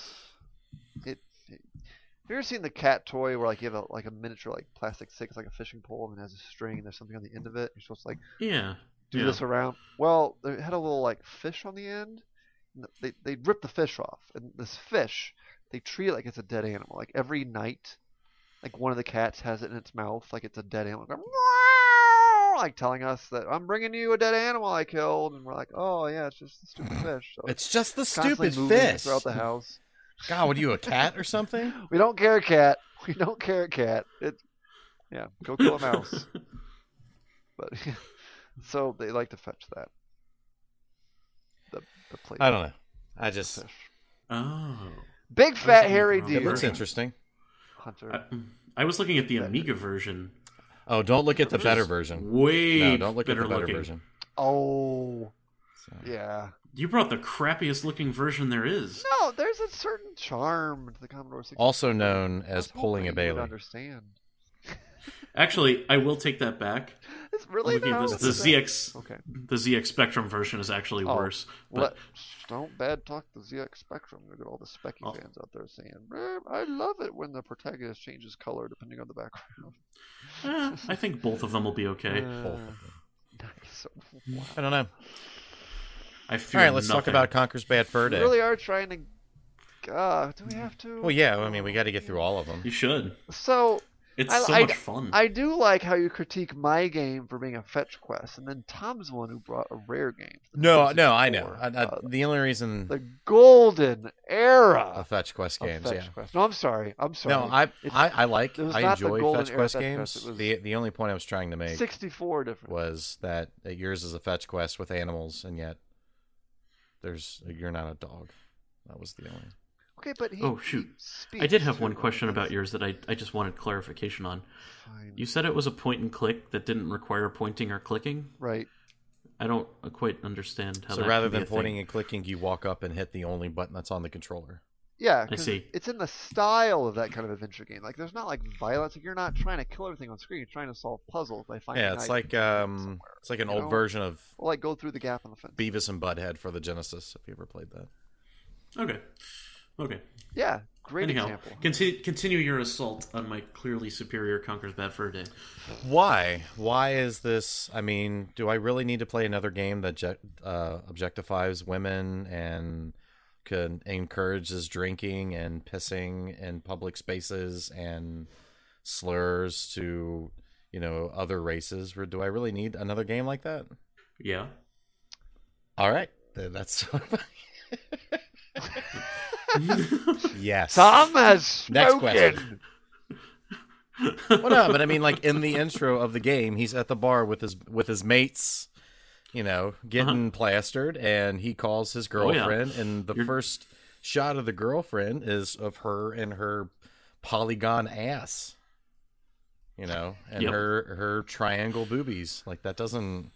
It, it. Have you ever seen the cat toy where like you have a like a miniature like plastic stick, it's like a fishing pole, and it has a string. There's something on the end of it. You're supposed to like Yeah. do yeah. this around. Well, they had a little like fish on the end. and They they rip the fish off, and this fish they treat it like it's a dead animal. Like every night, like one of the cats has it in its mouth, like it's a dead animal. Like, like telling us that I'm bringing you a dead animal I killed, and we're like, oh yeah, it's just a stupid fish. So It's just the constantly stupid moving fish. throughout the house. God, what are you, a cat or something? We don't care, cat. We don't care, cat. It, yeah, go kill a mouse. But so they like to fetch that. The the play. I don't know. I just Fish. Oh. Big fat looking hairy at the it deer. looks interesting. Hunter. I, I was looking at the Amiga version. Oh, don't look at the which better is version. Way No, don't look at better the better looking. version. Oh, So. yeah. You brought the crappiest looking version there is. No, there's a certain charm to the Commodore sixty-four. Also known I as was hoping pulling a you would Bailey. Understand? Actually, I will take that back. It's really Looking at now? this, the Is that- Z X, Okay. the Z X Spectrum version is actually Oh, worse. Let, But don't bad talk the Z X Spectrum. Look at all the Specky Oh. fans out there saying, "Eh, I love it when the protagonist changes color depending on the background. eh, I think both of them will be okay. Uh, Both of them. nice. I don't know. I All fear right, let's talk nothing. about Conker's Bad Fur We Day. really are trying to. Uh, do we have to? Well, yeah. I mean, we got to get through all of them. You should. So It's I- so I- much fun. I do like how you critique my game for being a fetch quest, and then Tom's the one who brought a rare game. the No, Nintendo no, I know. sixty-four. I, I, Uh, the only reason the golden era of Fetch Quest of games, fetch yeah. quest. No, I'm sorry. I'm sorry. No, I, It's I, I like, it was I not the enjoy golden Fetch era Quest Fetch games. Quest, it was- The the only point I was trying to make sixty-four different. was that, that yours is a Fetch Quest with animals, and yet there's you're not a dog. That was the only. Okay, but he. Oh, shoot. he I did speaks have one to- question about yours that I, I just wanted clarification on. Fine. You said it was a point and click that didn't require pointing or clicking. Right. I don't quite understand how So that rather can be than a thing. pointing and clicking, you walk up and hit the only button that's on the controller. Yeah, I 'cause see. it's in the style of that kind of adventure game. Like, there's not like violence. Like, you're not trying to kill everything on screen. You're trying to solve puzzles by finding. Yeah, it's items like um, somewhere. it's like an you old know? version of Or like go through the gap in the fence. Beavis and Butthead for the Genesis. If you ever played that. Okay. Okay. Yeah, great Anyhow, example. continue, continue your assault on my clearly superior Conker's Bad Fur Day. Why? Why is this? I mean, do I really need to play another game that je- uh, objectifies women and can encourages drinking and pissing in public spaces and slurs to, you know, other races? Or do I really need another game like that? Yeah. All right, then that's. Yes. Tom has Next spoken. question. Well, no, but I mean, like in the intro of the game, he's at the bar with his with his mates, you know, getting plastered, and he calls his Oh, yeah. girlfriend, and the You're- first shot of the girlfriend is of her and her polygon ass, you know, and Yep. her her triangle boobies. Like that doesn't.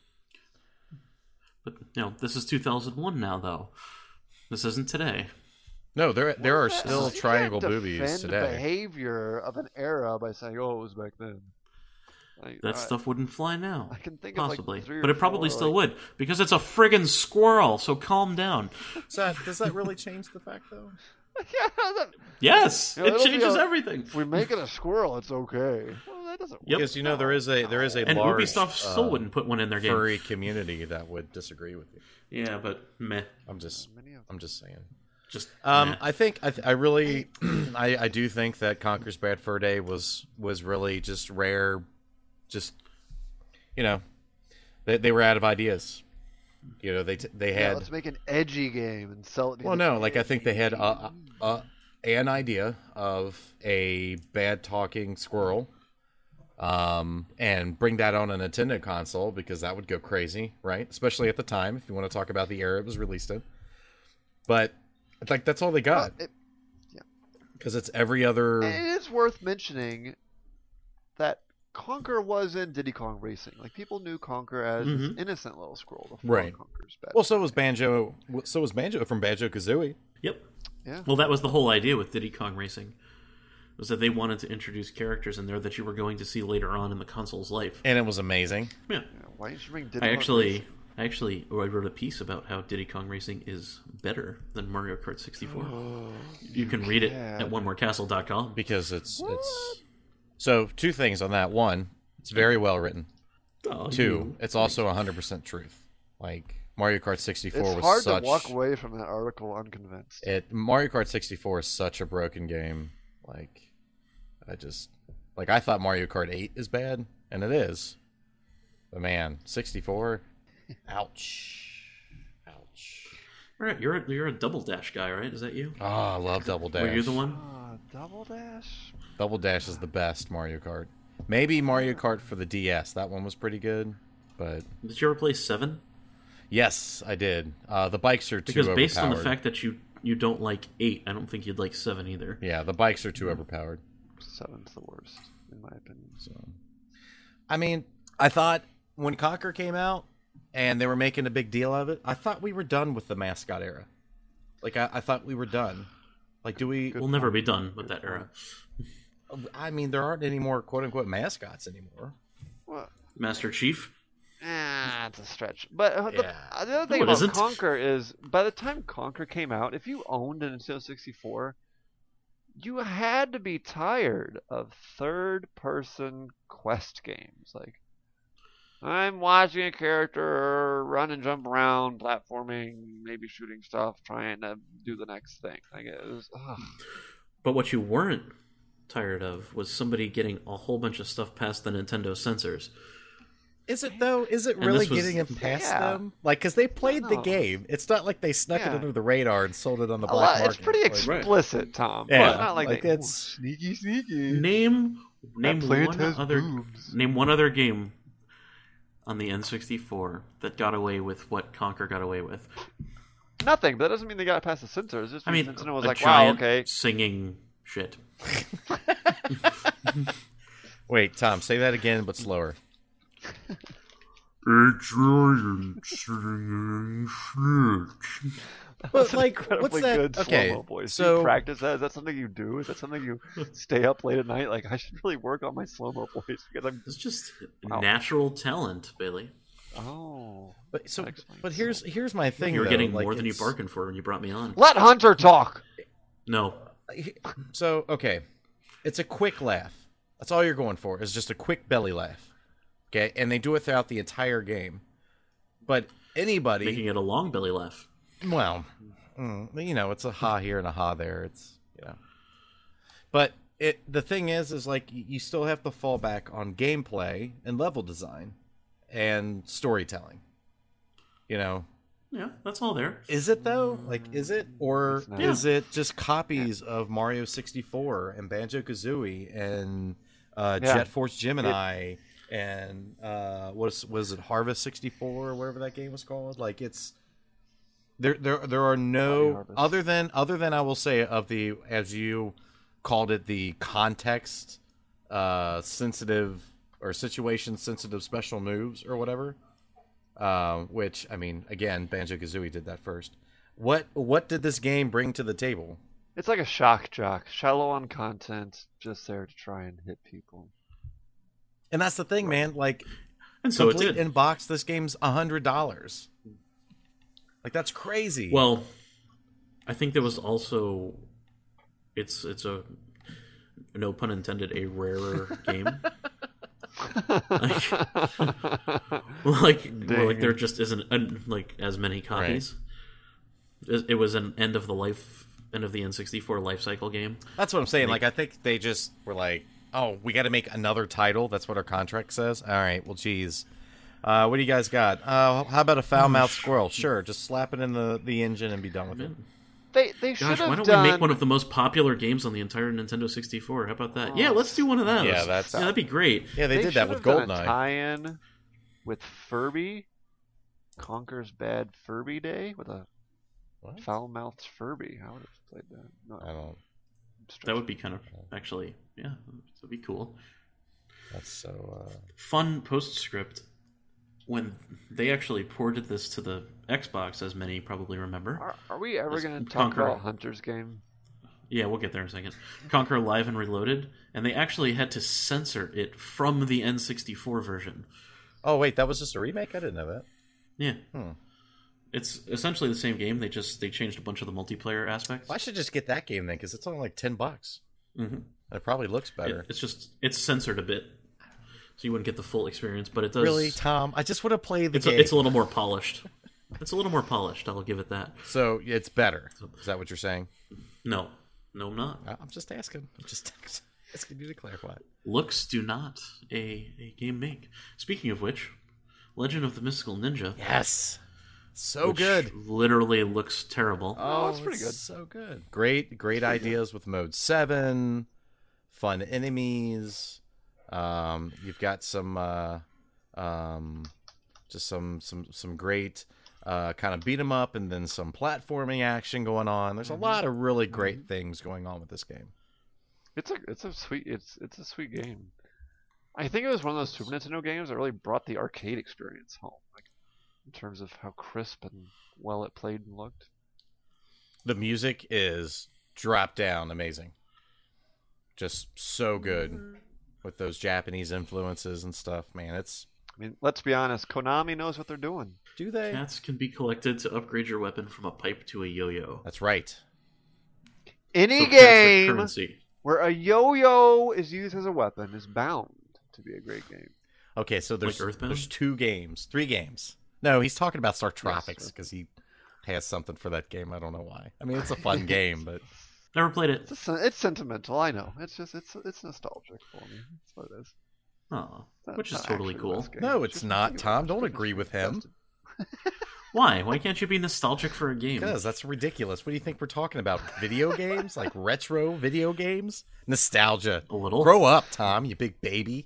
But, you know, this is two thousand one now, though. This isn't today. No, there there are Yeah, still you can't triangle defend boobies the today. behavior of an era by saying, "Oh, it was back then." Like, That I- stuff wouldn't fly now. I can think Possibly. of like three or But it probably four, still like- would, because it's a friggin' squirrel, so calm down. Does that, does that really change the fact, though? yeah, that, Yes! You know, it it'll be changes a- everything. if we make it a squirrel, it's okay. Well, that doesn't. Yep. Because you know there is a there is a And large Ubisoft still uh, wouldn't put one in their game. furry community that would disagree with you. Yeah, but meh. I'm just Many of them. I'm just saying. Just Um, meh. I think I, th- I really I, I do think that Conker's Bad Fur Day was was really just rare, just you know they they were out of ideas. You know they t- they Yeah, had let's make an edgy game and sell it. to well the no like I kids. think they had a, a, an idea of a bad talking squirrel. Um, and bring that on a Nintendo console because that would go crazy, right? Especially at the time, if you want to talk about the era it was released in. But like that's all they got Well, it, because it's every other. it is worth mentioning that Conker was in Diddy Kong Racing. Like people knew Conker as this Mhm. innocent little squirrel before Right. Conker's Bad. Well, so was Banjo. So was Banjo from Banjo Kazooie. Yep. Yeah. Well, that was the whole idea with Diddy Kong Racing, was that they wanted to introduce characters in there that you were going to see later on in the console's life. And it was amazing. Yeah. Yeah, why didn't you bring Diddy I Kong actually, Racing? I actually, I wrote a piece about how Diddy Kong Racing is better than Mario Kart sixty-four. You can read it yeah. at one more castle dot com. Because it's it's. So two things on that. One, it's very well written. Oh, Two, you- it's also one hundred percent truth. Like Mario Kart sixty-four It's was hard such. to walk away from that article unconvinced. It Mario Kart sixty-four is such a broken game. Like, I just like I thought Mario Kart eight is bad, and it is. But man, sixty-four, ouch, ouch. All right, you're a, you're a double dash guy, right? Is that you? Oh, I love Double Dash. Were you the one? Ah, Double Dash. Double Dash is the best Mario Kart. Maybe Mario Kart for the D S. That one was pretty good, but Did you ever play Seven? Yes, I did. Uh, the bikes are too Because based on the overpowered. fact that you you don't like eight, I don't think you'd like seven either. Yeah, the bikes are too overpowered. Seven's the worst, in my opinion. So, I mean, I thought when Conquer came out and they were making a big deal of it, I thought we were done with the mascot era. Like, I, I thought we were done. Like, do we? We'll never be done with that era. I mean, there aren't any more quote unquote mascots anymore. Well, Master Chief. ah, it's a stretch. But uh, the, Yeah. uh, the other thing No, it about isn't. Conquer is, by the time Conquer came out, if you owned a Nintendo sixty-four, you had to be tired of third-person quest games. Like, I'm watching a character run and jump around, platforming, maybe shooting stuff, trying to do the next thing. Like, it was, ugh. But what you weren't tired of was somebody getting a whole bunch of stuff past the Nintendo censors. Is it though? Is it And really this was- getting it past Yeah. them? Like, because they played the No. game. It's not like they snuck Yeah. it under the radar and sold it on the A black lot- market. it's pretty Like, Right. explicit, Tom. Yeah, But not like, like they, it's- sneaky, sneaky. Name name plant one has other boobs. name one other game on the N sixty-four that got away with what Conquer got away with. Nothing, but that doesn't mean they got past the censors. It just I mean, means Nintendo was a like, wow, giant okay. singing shit. Wait, Tom, say that again, but slower. But like, what's Incredibly that? good Okay, slow-mo voice. Do so you practice that? Is that something you do? Is that something you stay up late at night? Like, I should really work on my slow-mo voice because I'm. It's just Wow. natural talent, Bailey. Oh. but so, That explains but here's here's my thing. You were though, getting like, more than you it's- bargained for when you brought me on. Let Hunter talk. No, So okay, it's a quick laugh. That's all you're going for is just a quick belly laugh. Okay, and they do it throughout the entire game. But anybody, making it a long belly laugh. well, mm, you know, it's a ha here and a ha there. It's you know, but it the thing is, is like y- you still have to fall back on gameplay and level design and storytelling. You know, Yeah, that's all there. is it though? Like, is it, or It's not. is it just copies of Mario sixty-four and Banjo Kazooie and uh, Yeah. Jet Force Gemini and uh, was was it Harvest sixty-four or whatever that game was called? Like, it's there. There there are Mario no Harvest. other than other than I will say of the, as you called it, the context uh, sensitive or situation sensitive special moves or whatever. Um, which, I mean, again, Banjo-Kazooie did that first. What what did this game bring to the table? It's like a shock jock, shallow on content, just there to try and hit people. And that's the thing, man. Like, And so it complete did. in box, this game's a hundred dollars. Like, that's crazy. Well, I think there was also it's it's a no pun intended a rarer game. like, like, well, like there just isn't an, like as many copies. It, it was an end of the life, end of the N sixty-four life cycle game. that's what I'm saying. Like, I think they just were like, "Oh, we got to make another title." That's what our contract says. All right. Well, geez. Uh, what do you guys got? Uh, how about a foul-mouthed squirrel? Sure, just slap it in the, the engine and be done with it. They they should Gosh, have why don't done. we make one of the most popular games on the entire Nintendo sixty-four? How about that? Yeah, let's do one of those. Yeah, that's- yeah, that'd be great. Yeah, they, did that should with have done a GoldenEye. tie-in with Furby, Conker's Bad Furby Day with a What? foul-mouthed Furby. How would have played that? No, I don't. That would be kind of actually, yeah, that'd be cool. That's so. Uh... Fun postscript when they actually ported this to the Xbox, as many probably remember. Are, are we ever Let's going to talk conquer- about Hunter's game? Yeah, we'll get there in a second. Conquer Live and Reloaded, and they actually had to censor it from the N sixty-four version. Oh wait, that was just a remake. I didn't know that. Yeah, Hmm. it's essentially the same game. They just they changed a bunch of the multiplayer aspects. Well, I should just get that game then, because it's only like ten bucks. hmm It probably looks better. It, it's just it's censored a bit, so you wouldn't get the full experience. But it does. Really, Tom? I just want to play the It's game. a, it's a little more polished. It's a little more polished. I'll give it that. So it's better. Is that what you're saying? No, no, I'm not. I- I'm just asking. I'm just asking you to clarify. Looks do not a, a game make. Speaking of which, Legend of the Mystical Ninja. Yes. So which good. Literally looks terrible. Oh, it's pretty good. So good. Great, great ideas with mode seven. Fun enemies. Um, you've got some, uh, um, just some, some, some great uh, kind of beat 'em up, and then some platforming action going on. There's a lot of really great things going on with this game. It's a it's a sweet it's it's a sweet game. I think it was one of those Super Nintendo games that really brought the arcade experience home, like in terms of how crisp and well it played and looked. The music is drop down amazing. Just so good with those Japanese influences and stuff, man. It's I mean, let's be honest, Konami knows what they're doing. do they? Cats can be collected to upgrade your weapon from a pipe to a yo-yo. That's right. Any So cats are game currency. where a yo-yo is used as a weapon is bound to be a great game. Okay, so there's Like Earthbound? there's two games, three games. No, he's talking about Star Tropics Earthbound. because he has something for that game. I don't know why. I mean, it's a fun game, but Never played it. It's, a, it's sentimental, I know. It's just it's it's nostalgic for me. That's what it is. Oh, It's which is not totally actually the cool. best game. no, It's it's just not. just Tom, don't because agree it's with him. tested. Why? Why can't you be nostalgic for a game? Because that's ridiculous. What do you think we're talking about? Video games, like retro video games, nostalgia. A little. Grow up, Tom. You big baby.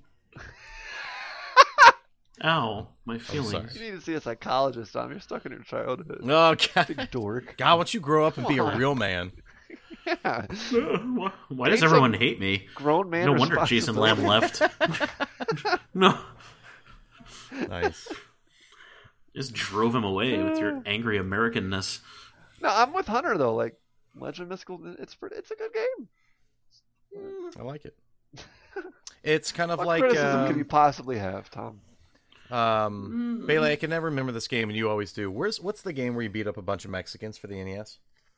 Ow, my sorry. feelings. You need to see a psychologist, Tom. You're stuck in your childhood. Oh God, Big dork. God, once you grow up and be a Come on. real man. Yeah. Uh, why why does Games everyone like hate me? Grown man. No wonder Jason Lamb responsibility. left. No, Nice. just drove him away with your angry Americanness. No, I'm with Hunter though. Like Legend of Mystical, it's pretty, it's a good game. I like it. It's kind of What like criticism could you um, possibly have, Tom? um, Bailey. I can never remember this game, and you always do. Where's what's the game where you beat up a bunch of Mexicans for the N E S?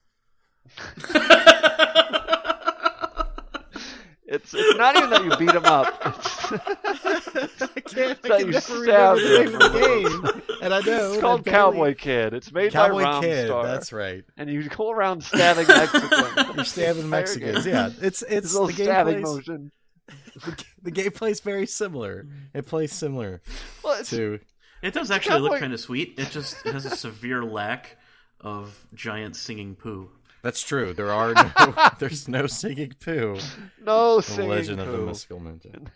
It's it's not even that you beat him up. It's, I can't. that I you can never stabbed remember the name him. of the game, and I know it's and called I barely- Cowboy Kid. It's made Cowboy by Kid. Romstar. That's right. And you go around stabbing Mexicans. You're stabbing Entire Mexicans. game. Yeah, it's It's it's a little the stabbing gameplay's motion. the, the gameplay's very similar. It plays similar Well, it's, to. It does actually look Cowboy- kind of sweet. It just it has a severe lack of giant singing poo. That's true. There are no. There's no singing poo. no The singing Legend of the poo. Mystical Ninja.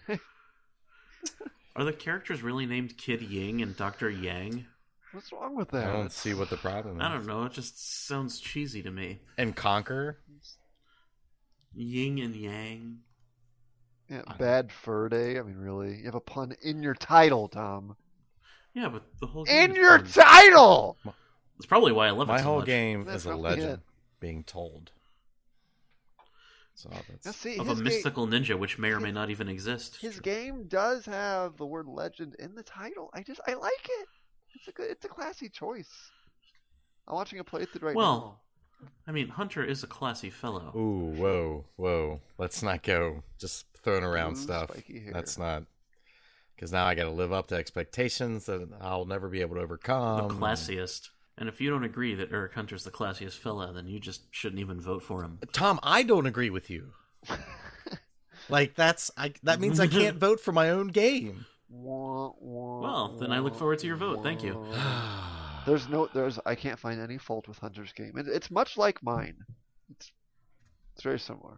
Are the characters really named Kid Ying and Doctor Yang? What's wrong with I that? don't see what the problem is. I don't know. It just sounds cheesy to me. And Conquer. Yin and Yang. Yeah, bad fur day. I mean, really, you have a pun in your title, Tom. Yeah, but the whole game In is your puns. title. That's probably why I love it My so whole much. game That's is a probably legend it. being told. So that's Now, see, Of his a game- mystical ninja, which may or may not even exist. His game does have the word legend in the title. I just I like it. It's a good, it's a classy choice. I'm watching a playthrough right Well, I mean, Hunter is a classy fellow. Ooh, whoa, whoa. Let's not go just throwing around Ooh, stuff. spiky hair. That's not. Because now I got to live up to expectations that I'll never be able to The overcome. classiest. And if you don't agree that Eric Hunter's the classiest fella, then you just shouldn't even vote for him. Tom, I don't agree with you. Like that's I. That means I can't vote for my own game. now. Well, Well, then I look forward to your vote. Thank you. There's no, there's, I can't find any fault with Hunter's game. It, it's much like mine. It's, it's very similar.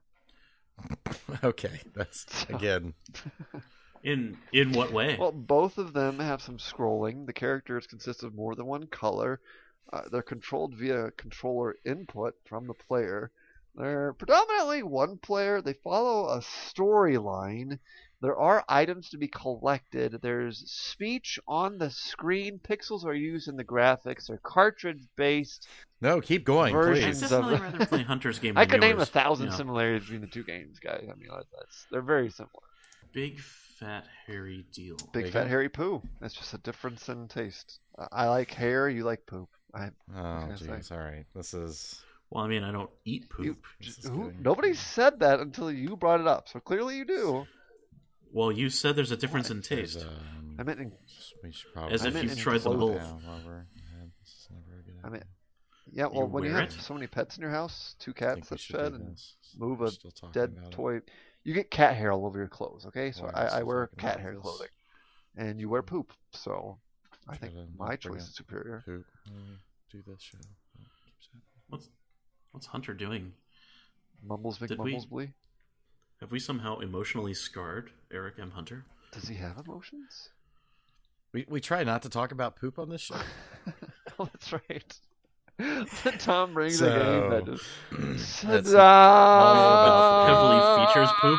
Okay, that's again. In in what way? Well, both of them have some scrolling. The characters consist of more than one color. Uh, they're controlled via controller input from the player. They're predominantly one player. They follow a storyline. There are items to be collected. There's speech on the screen. Pixels are used in the graphics. They're cartridge-based. No, keep going, I'd versions please. of- definitely rather play Hunter's game I than could name a yours. thousand Yeah. similarities between the two games, guys. I mean, that's, they're very similar. Big fat hairy deal. Big you fat go. hairy poo. That's just a difference in taste. Uh, I like hair. You like poop. I, Oh, I say? jeez. All right. This is. Well, I mean, I don't eat poop. you, This is who, getting- nobody said that until you brought it up. So clearly you do. Well, you said there's a difference in there's, taste. um, I meant in, we should probably. As I if meant you've in tried them clothing. both. Now, while we're ahead, this is never a good I idea. mean, yeah. Well, You when you wear have it? so many pets in your house, two I think cats we that should do shed and this. move We're a still talking dead about it. toy, you get cat hair all over your clothes. Okay, so Why are we I, I still wear talking cat about hair this? clothing, and you wear poop. So I think Try to my bring choice up is superior. Who uh, do this show? Oh, keeps happening. What's what's Hunter doing? Mumbles Did we- McMumblesbly. Have we somehow emotionally scarred Eric M. Hunter? Does he have emotions? We we try not to talk about poop on this show. Oh, that's right. Tom brings So, a game that just that's Ta-da! Heavily features poop.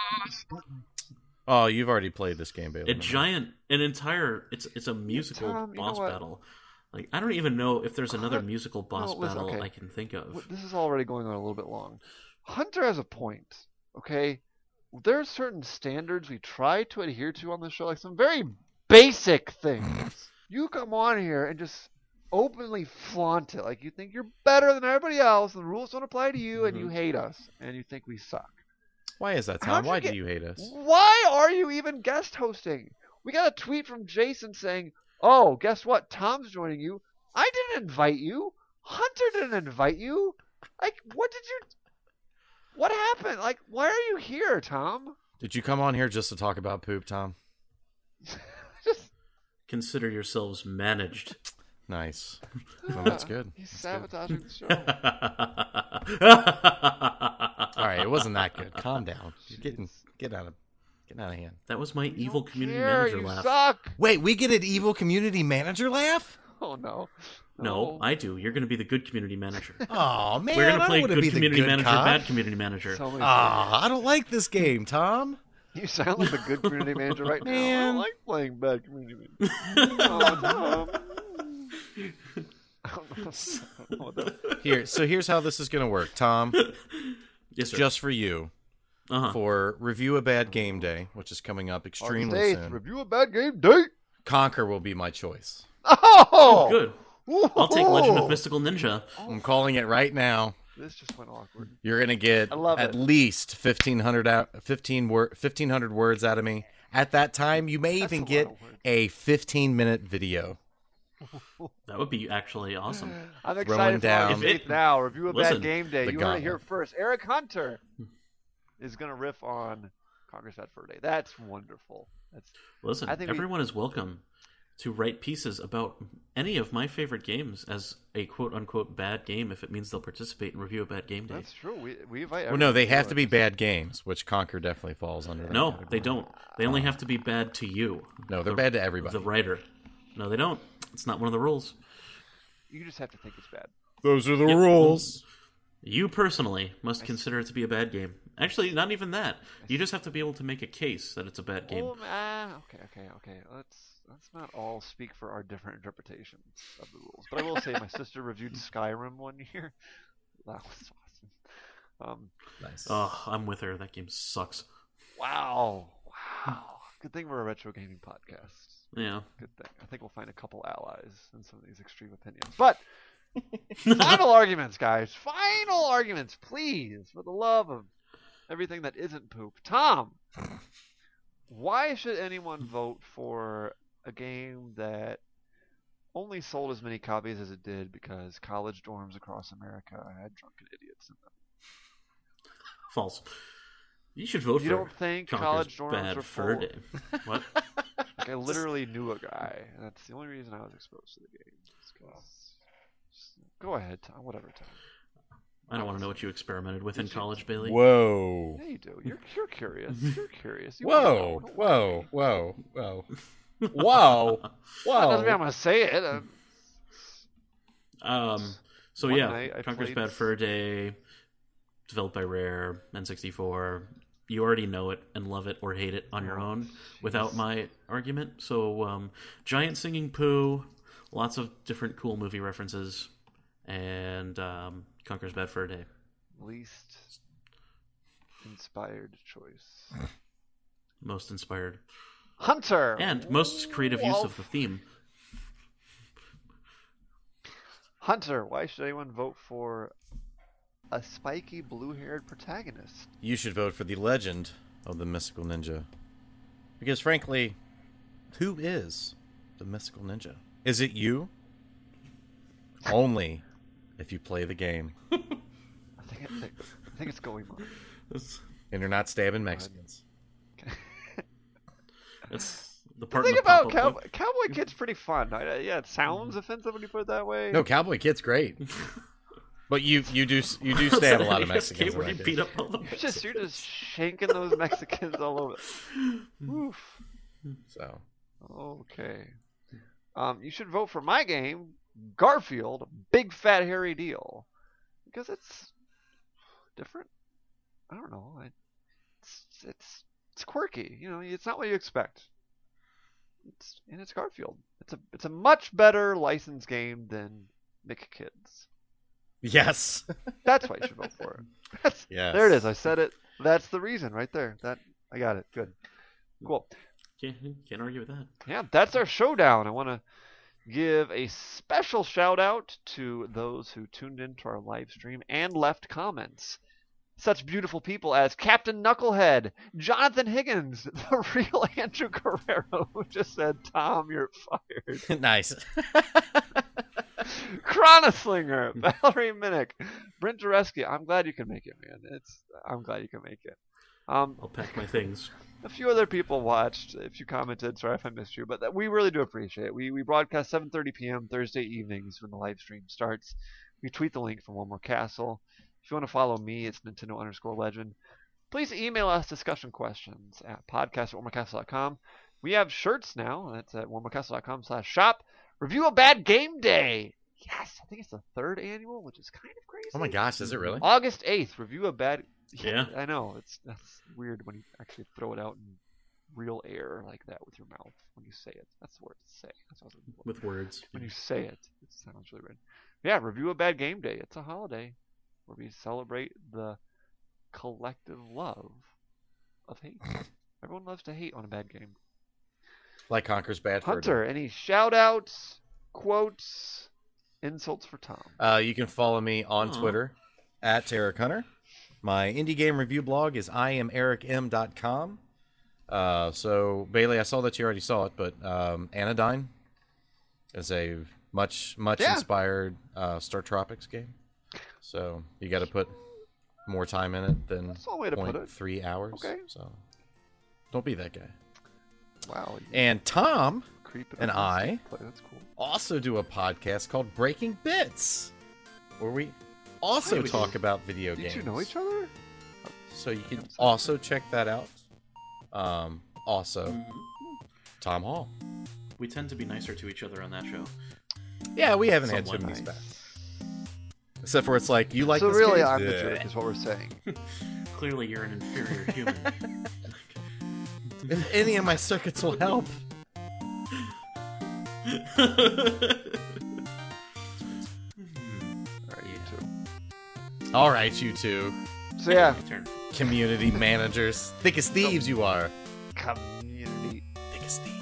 Oh, you've already played this game, Bailey. A giant, an entire. It's it's a musical Tom, you know boss what? battle. Like I don't even know if there's another Hun- musical boss No, listen, battle okay. I can think of. W- This is already going on a little bit long. Hunter has a point, okay? There are certain standards we try to adhere to on the show, like some very basic things. You come on here and just openly flaunt it, like you think you're better than everybody else, and the rules don't apply to you, and you Mhm. hate us, and you think we suck. Why is that, How'd Tom? you Why get- do you hate us? Why are you even guest hosting? We got a tweet from Jason saying, "Oh, guess what? Tom's joining you." I didn't invite you. Hunter didn't invite you. Like, what did you? What happened? Like, why are you here, Tom? Did you come on here just to talk about poop, Tom? Just Consider yourselves managed. Nice. Well, that's good. He's That's good. sabotaging the show. All right, it wasn't that good. Calm down. You're getting get out of getting out of hand. That was my evil Don't community care, manager you laugh. suck. Wait, we get an evil community manager laugh? Oh no. No, I do. You're going to be the good community manager. Oh man, We're going I to play want to good be the community good manager, cop. bad community manager. So many Ah, I don't like this game, Tom. things. You sound like a good community manager right now. I Man. don't like playing bad community manager. Oh, Tom. I don't know. I don't know what that- Here, so here's how this is going to work, Tom. Yes, sir. Just for you, uh-huh. for Review a Bad Game Day, which is coming up August extremely eighth, soon. review a bad game date. Conquer will be my choice. Oh, Good. I'll take Legend of Mystical Ninja. I'm calling it right now. This just went awkward. You're gonna get I love at it. least fifteen hundred out, fifteen wor- fifteen hundred words out of me. At that time, you may That's even a lot get of words. a fifteen minute video. That would be actually awesome. I'm Throwing excited for down- August If it- eighth now. Review a Listen, bad game day. the You heard it here gauntlet. first. Eric Hunter is gonna riff on Congress Bad Fur Day. That's wonderful. That's Listen, I think we- everyone is welcome to write pieces about any of my favorite games as a quote-unquote bad game if it means they'll participate in Review a Bad Game Day. that's true. We we invite. Well, no, they everyone have to be it. bad games, which Conquer definitely falls under. That No, category. they don't. They only have to be bad to you. No, they're the, bad to everybody. The writer. No, they don't. It's not one of the rules. You just have to think it's bad. Those are the Yep. rules. You personally must consider it to be a bad game. Actually, not even that. You just have to be able to make a case that it's a bad game. Oh, ah, okay, okay, okay. Let's let's not all speak for our different interpretations of the rules. But I will say, my sister reviewed Skyrim one year. That was awesome. Um, Nice. Oh, I'm with her. That game sucks. wow, wow. Good thing we're a retro gaming podcast. Yeah. Good thing. I think we'll find a couple allies in some of these extreme opinions. But final arguments, guys. Final arguments, please, for the love of everything that isn't poop. Tom, why should anyone vote for a game that only sold as many copies as it did because college dorms across America had drunken idiots in them? False. You should vote You for don't think Conker's college dorms Bad are Fur full? Day. What? Like, I literally knew a guy. And that's the only reason I was exposed to the game. Just 'cause- just- Go ahead, Tom. Whatever, Tom. I don't want to know what you experimented with in college, Bailey. Whoa. Yeah, you do. You're you're curious. You're curious. You Whoa. wanna know. Don't Whoa. Whoa. Whoa. Whoa. That doesn't mean I'm Whoa. gonna say it. Uh, Um. So One yeah, night I Conker's played- Bad Fur Day, developed by Rare, N sixty-four. You already know it and love it or hate it on your Oh, own without my argument. So, um, giant singing poo, lots of different cool movie references, and um, Conker's Bad Fur Day. Least inspired choice. Most inspired Hunter and most creative use Wolf. of the theme. Hunter, why should anyone vote for a spiky blue-haired protagonist? You should vote for the legend of the Mystical Ninja. Because frankly, who is the Mystical Ninja? Is it you? Only if you play the game I think it, I think it's going on. That's, and you're not stabbing Mexicans. that's the The part thing in the about pop-up Cow- book. Cowboy Kid's pretty fun. I, yeah, it sounds offensive when you put it that way. No, Cowboy Kid's great. But you you do you do stab a lot of Mexicans. in Where that you game. beat up all the You're just you're just shanking those Mexicans all over. Oof. So Okay. Um, you should vote for my game Garfield, Big Fat Hairy Deal. Because it's different. I don't know. It's it's it's quirky. You know, it's not what you expect. It's and it's Garfield. It's a it's a much better licensed game than Mick Kids. Yes. That's why you should vote for it. That's, Yes. There it is. I said it. That's the reason right there. That I got it. Good. Cool. Can't, can't argue with that. Yeah, that's our showdown. I want to give a special shout out to those who tuned into our live stream and left comments. Such beautiful people as Captain Knucklehead, Jonathan Higgins, the real Andrew Guerrero, who just said, Tom, you're fired. Nice. Chronoslinger, Valerie Minnick, Brent Dureski. I'm glad you can make it, man. It's I'm glad you can make it. Um, I'll pack my things. A few other people watched. If you commented, sorry if I missed you, but that, we really do appreciate it. We we broadcast seven thirty p.m. Thursday evenings when the live stream starts. We tweet the link from One More Castle. If you want to follow me, it's Nintendo underscore Legend. Please email us discussion questions at podcast at one more castle dot com. We have shirts now. That's at one more castle dot com slash shop. Review a Bad Game Day. Yes, I think it's the third annual, which is kind of crazy. Oh my gosh, is it really? August eighth. Review a Bad. Yeah. I know. It's that's weird when you actually throw it out in real air like that with your mouth when you say it. That's the word to say. That's what I was looking for. With words. When you say it, it sounds really weird. Yeah, Review a Bad Game Day. It's a holiday where we celebrate the collective love of hate. Everyone loves to hate on a bad game. Like Conker's Bad Fur Day. Hunter, any shout outs, quotes, insults for Tom? Uh, you can follow me on Aw. Twitter at Eric Hunter. My indie game review blog is i am eric m dot com. Uh, so, Bailey, I saw that you already saw it, but um, Anodyne is a much, much Yeah. inspired uh, Star Tropics game. So, you got to put more time in it than That's one way to put point it. three hours. Okay. So, don't be that guy. Wow. you And Tom creeping and on I this play. That's cool. also do a podcast called Breaking Bits, where we also Hey, we talk do. about video Did games. you know each other? So you can I'm sorry. also check that out. Um, also, Mhm. Tom Hall. We tend to be nicer to each other on that show. Yeah, we haven't had too Somewhat many Nice. spats. Except for it's like, you like so this really, game? I'm the Bleh. jerk, is what we're saying. Clearly, you're an inferior human. If any of my circuits will help. All right, you two. All right, you two. So yeah, My turn. Community managers. Thick as thieves you are. community. Thick as thieves.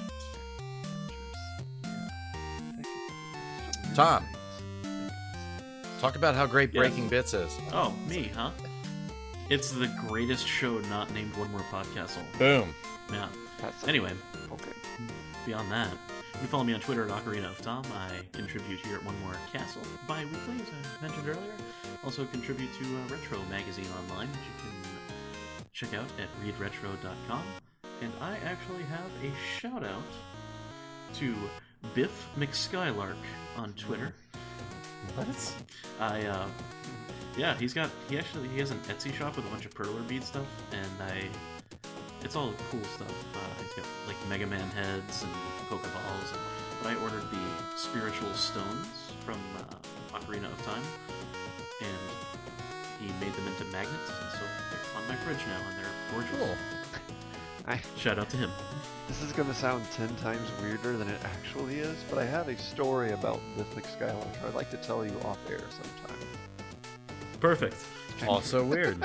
Tom. Talk about how great Yes. Breaking Bits is. Oh, me, huh? It's the greatest show not named One More Podcastle. Boom. Yeah. That's Anyway, okay. beyond that, you can follow me on Twitter at Ocarina of Tom. I contribute here at One More Castle bi-weekly, as I mentioned earlier. Also contribute to uh, Retro Magazine online, which you can check out at read retro dot com. And I actually have a shout-out to Biff McSkylark on Twitter. What? I, uh, yeah, he's got, he actually, he has an Etsy shop with a bunch of perler bead stuff, and I, it's all cool stuff. Uh, he's got, like, Mega Man heads and Pokeballs, and, but I ordered the Spiritual Stones from uh, Ocarina of Time, and he made them into magnets, and so they're on my fridge now, and they're gorgeous. Cool. I, Shout out to him. this is going to sound ten times weirder than it actually is, but I have a story about Biff McSkylark I'd like to tell you off air sometime. Perfect. Also weird.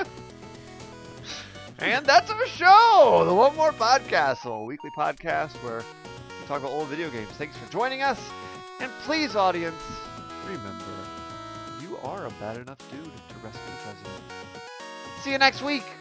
And that's our show! The One More Podcast, a weekly podcast where we talk about old video games. Thanks for joining us. And please, audience, remember, you are a bad enough dude to rescue the president. See you next week!